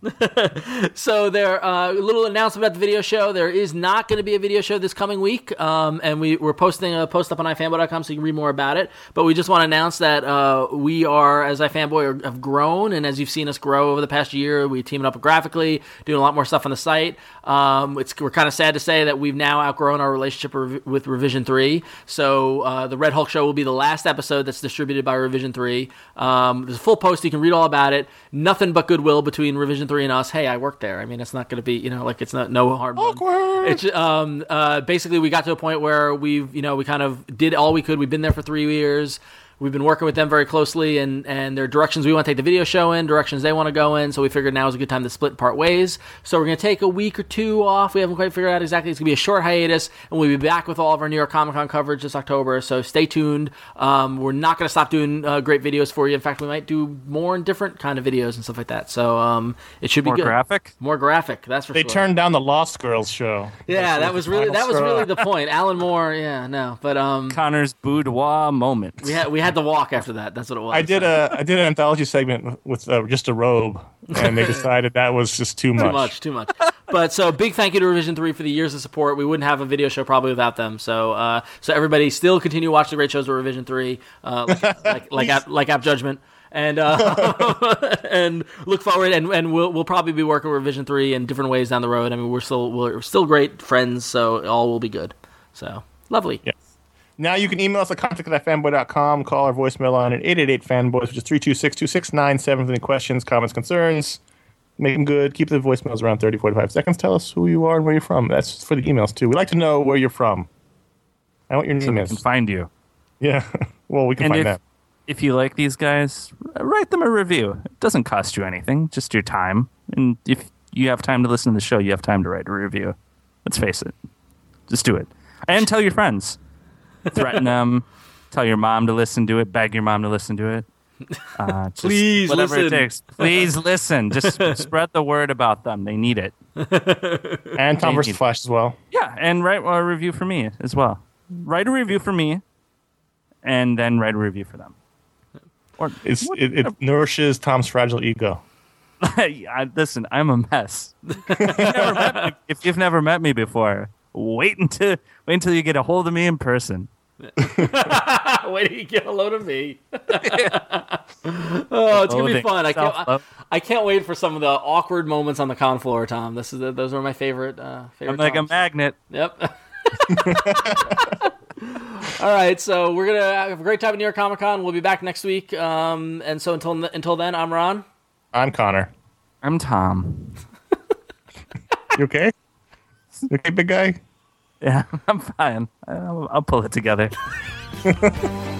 So there, uh, a little announcement about the video show. There is not going to be a video show this coming week, um, and we, we're posting a post up on i fanboy dot com so you can read more about it. But we just want to announce that uh, we are, as iFanboy, are, have grown, and as you've seen us grow over the past year, we teaming up graphically, doing a lot more stuff on the site. Um, it's, we're kind of sad to say that we've now outgrown our relationship rev- with Revision three. So uh, the Red Hulk show will be the last episode that's distributed by Revision three. Um, there's a full post. You can read all about it. Nothing but goodwill between Revision three and us. Hey, I work there. I mean, it's not going to be, you know, like it's not no hard. Awkward. It's um uh basically we got to a point where we've you know we kind of did all we could. We've been there for three years. We've been working with them very closely, and, and their directions we want to take the video show in, directions they want to go in, so we figured now is a good time to split and part ways. So we're going to take a week or two off. We haven't quite figured out exactly. It's going to be a short hiatus, and we'll be back with all of our New York Comic Con coverage this October, so stay tuned. Um, we're not going to stop doing uh, great videos for you. In fact, we might do more and different kind of videos and stuff like that, so um, it should be More good. graphic? More graphic, that's for They sure. turned down the Lost Girls show. Yeah, that the was really final that was straw. really the point. Alan Moore, yeah, no, but um, Connor's boudoir moment. we had we had to walk after that. That's what it was. I did a I did an anthology segment with uh, just a robe, and they decided that was just too much. too much, too much. But so big thank you to Revision three for the years of support. We wouldn't have a video show probably without them. So uh, so everybody still continue to watch the great shows with Revision three, uh, like like like App, like App Judgment. And uh, and look forward, and, and we'll we'll probably be working with Revision three in different ways down the road. I mean, we're still we're still great friends, so all will be good. So lovely. Yes. Now you can email us at contact at fanboy dot com, call our voicemail line at eight eight eight fanboys, which is three two six, two six nine seven for any questions, comments, concerns. Make them good. Keep the voicemails around thirty, forty-five seconds. Tell us who you are and where you're from. That's for the emails, too. We like to know where you're from. I want your name We is. can find you. Yeah. Well, we can And find if, that. if you like these guys, write them a review. It doesn't cost you anything, just your time. And if you have time to listen to the show, you have time to write a review. Let's face it. Just do it. And tell your friends. Threaten them. Tell your mom to listen to it. Beg your mom to listen to it. Uh, just Please whatever listen. it takes. Please listen. Just sp- spread the word about them. They need it. And Tom Thank versus you. Flash as well. Yeah, and write a review for me as well. Write a review for me, and then write a review for them. Or It's, it, it nourishes Tom's fragile ego. I, listen, I'm a mess. if, you've never met me, if you've never met me before, wait until wait until you get a hold of me in person. Wait till you get a load of me. Oh, it's gonna be Loading. fun. I can't. I, Self-love. I can't wait for some of the awkward moments on the con floor, Tom. This is the, those are my favorite. Uh, favorite I'm like a times. magnet. Yep. All right, so we're gonna have a great time at New York Comic Con. We'll be back next week. Um, and so until until then, I'm Ron. I'm Connor. I'm Tom. You okay? You okay, big guy? Yeah, I'm fine. I'll, I'll pull it together.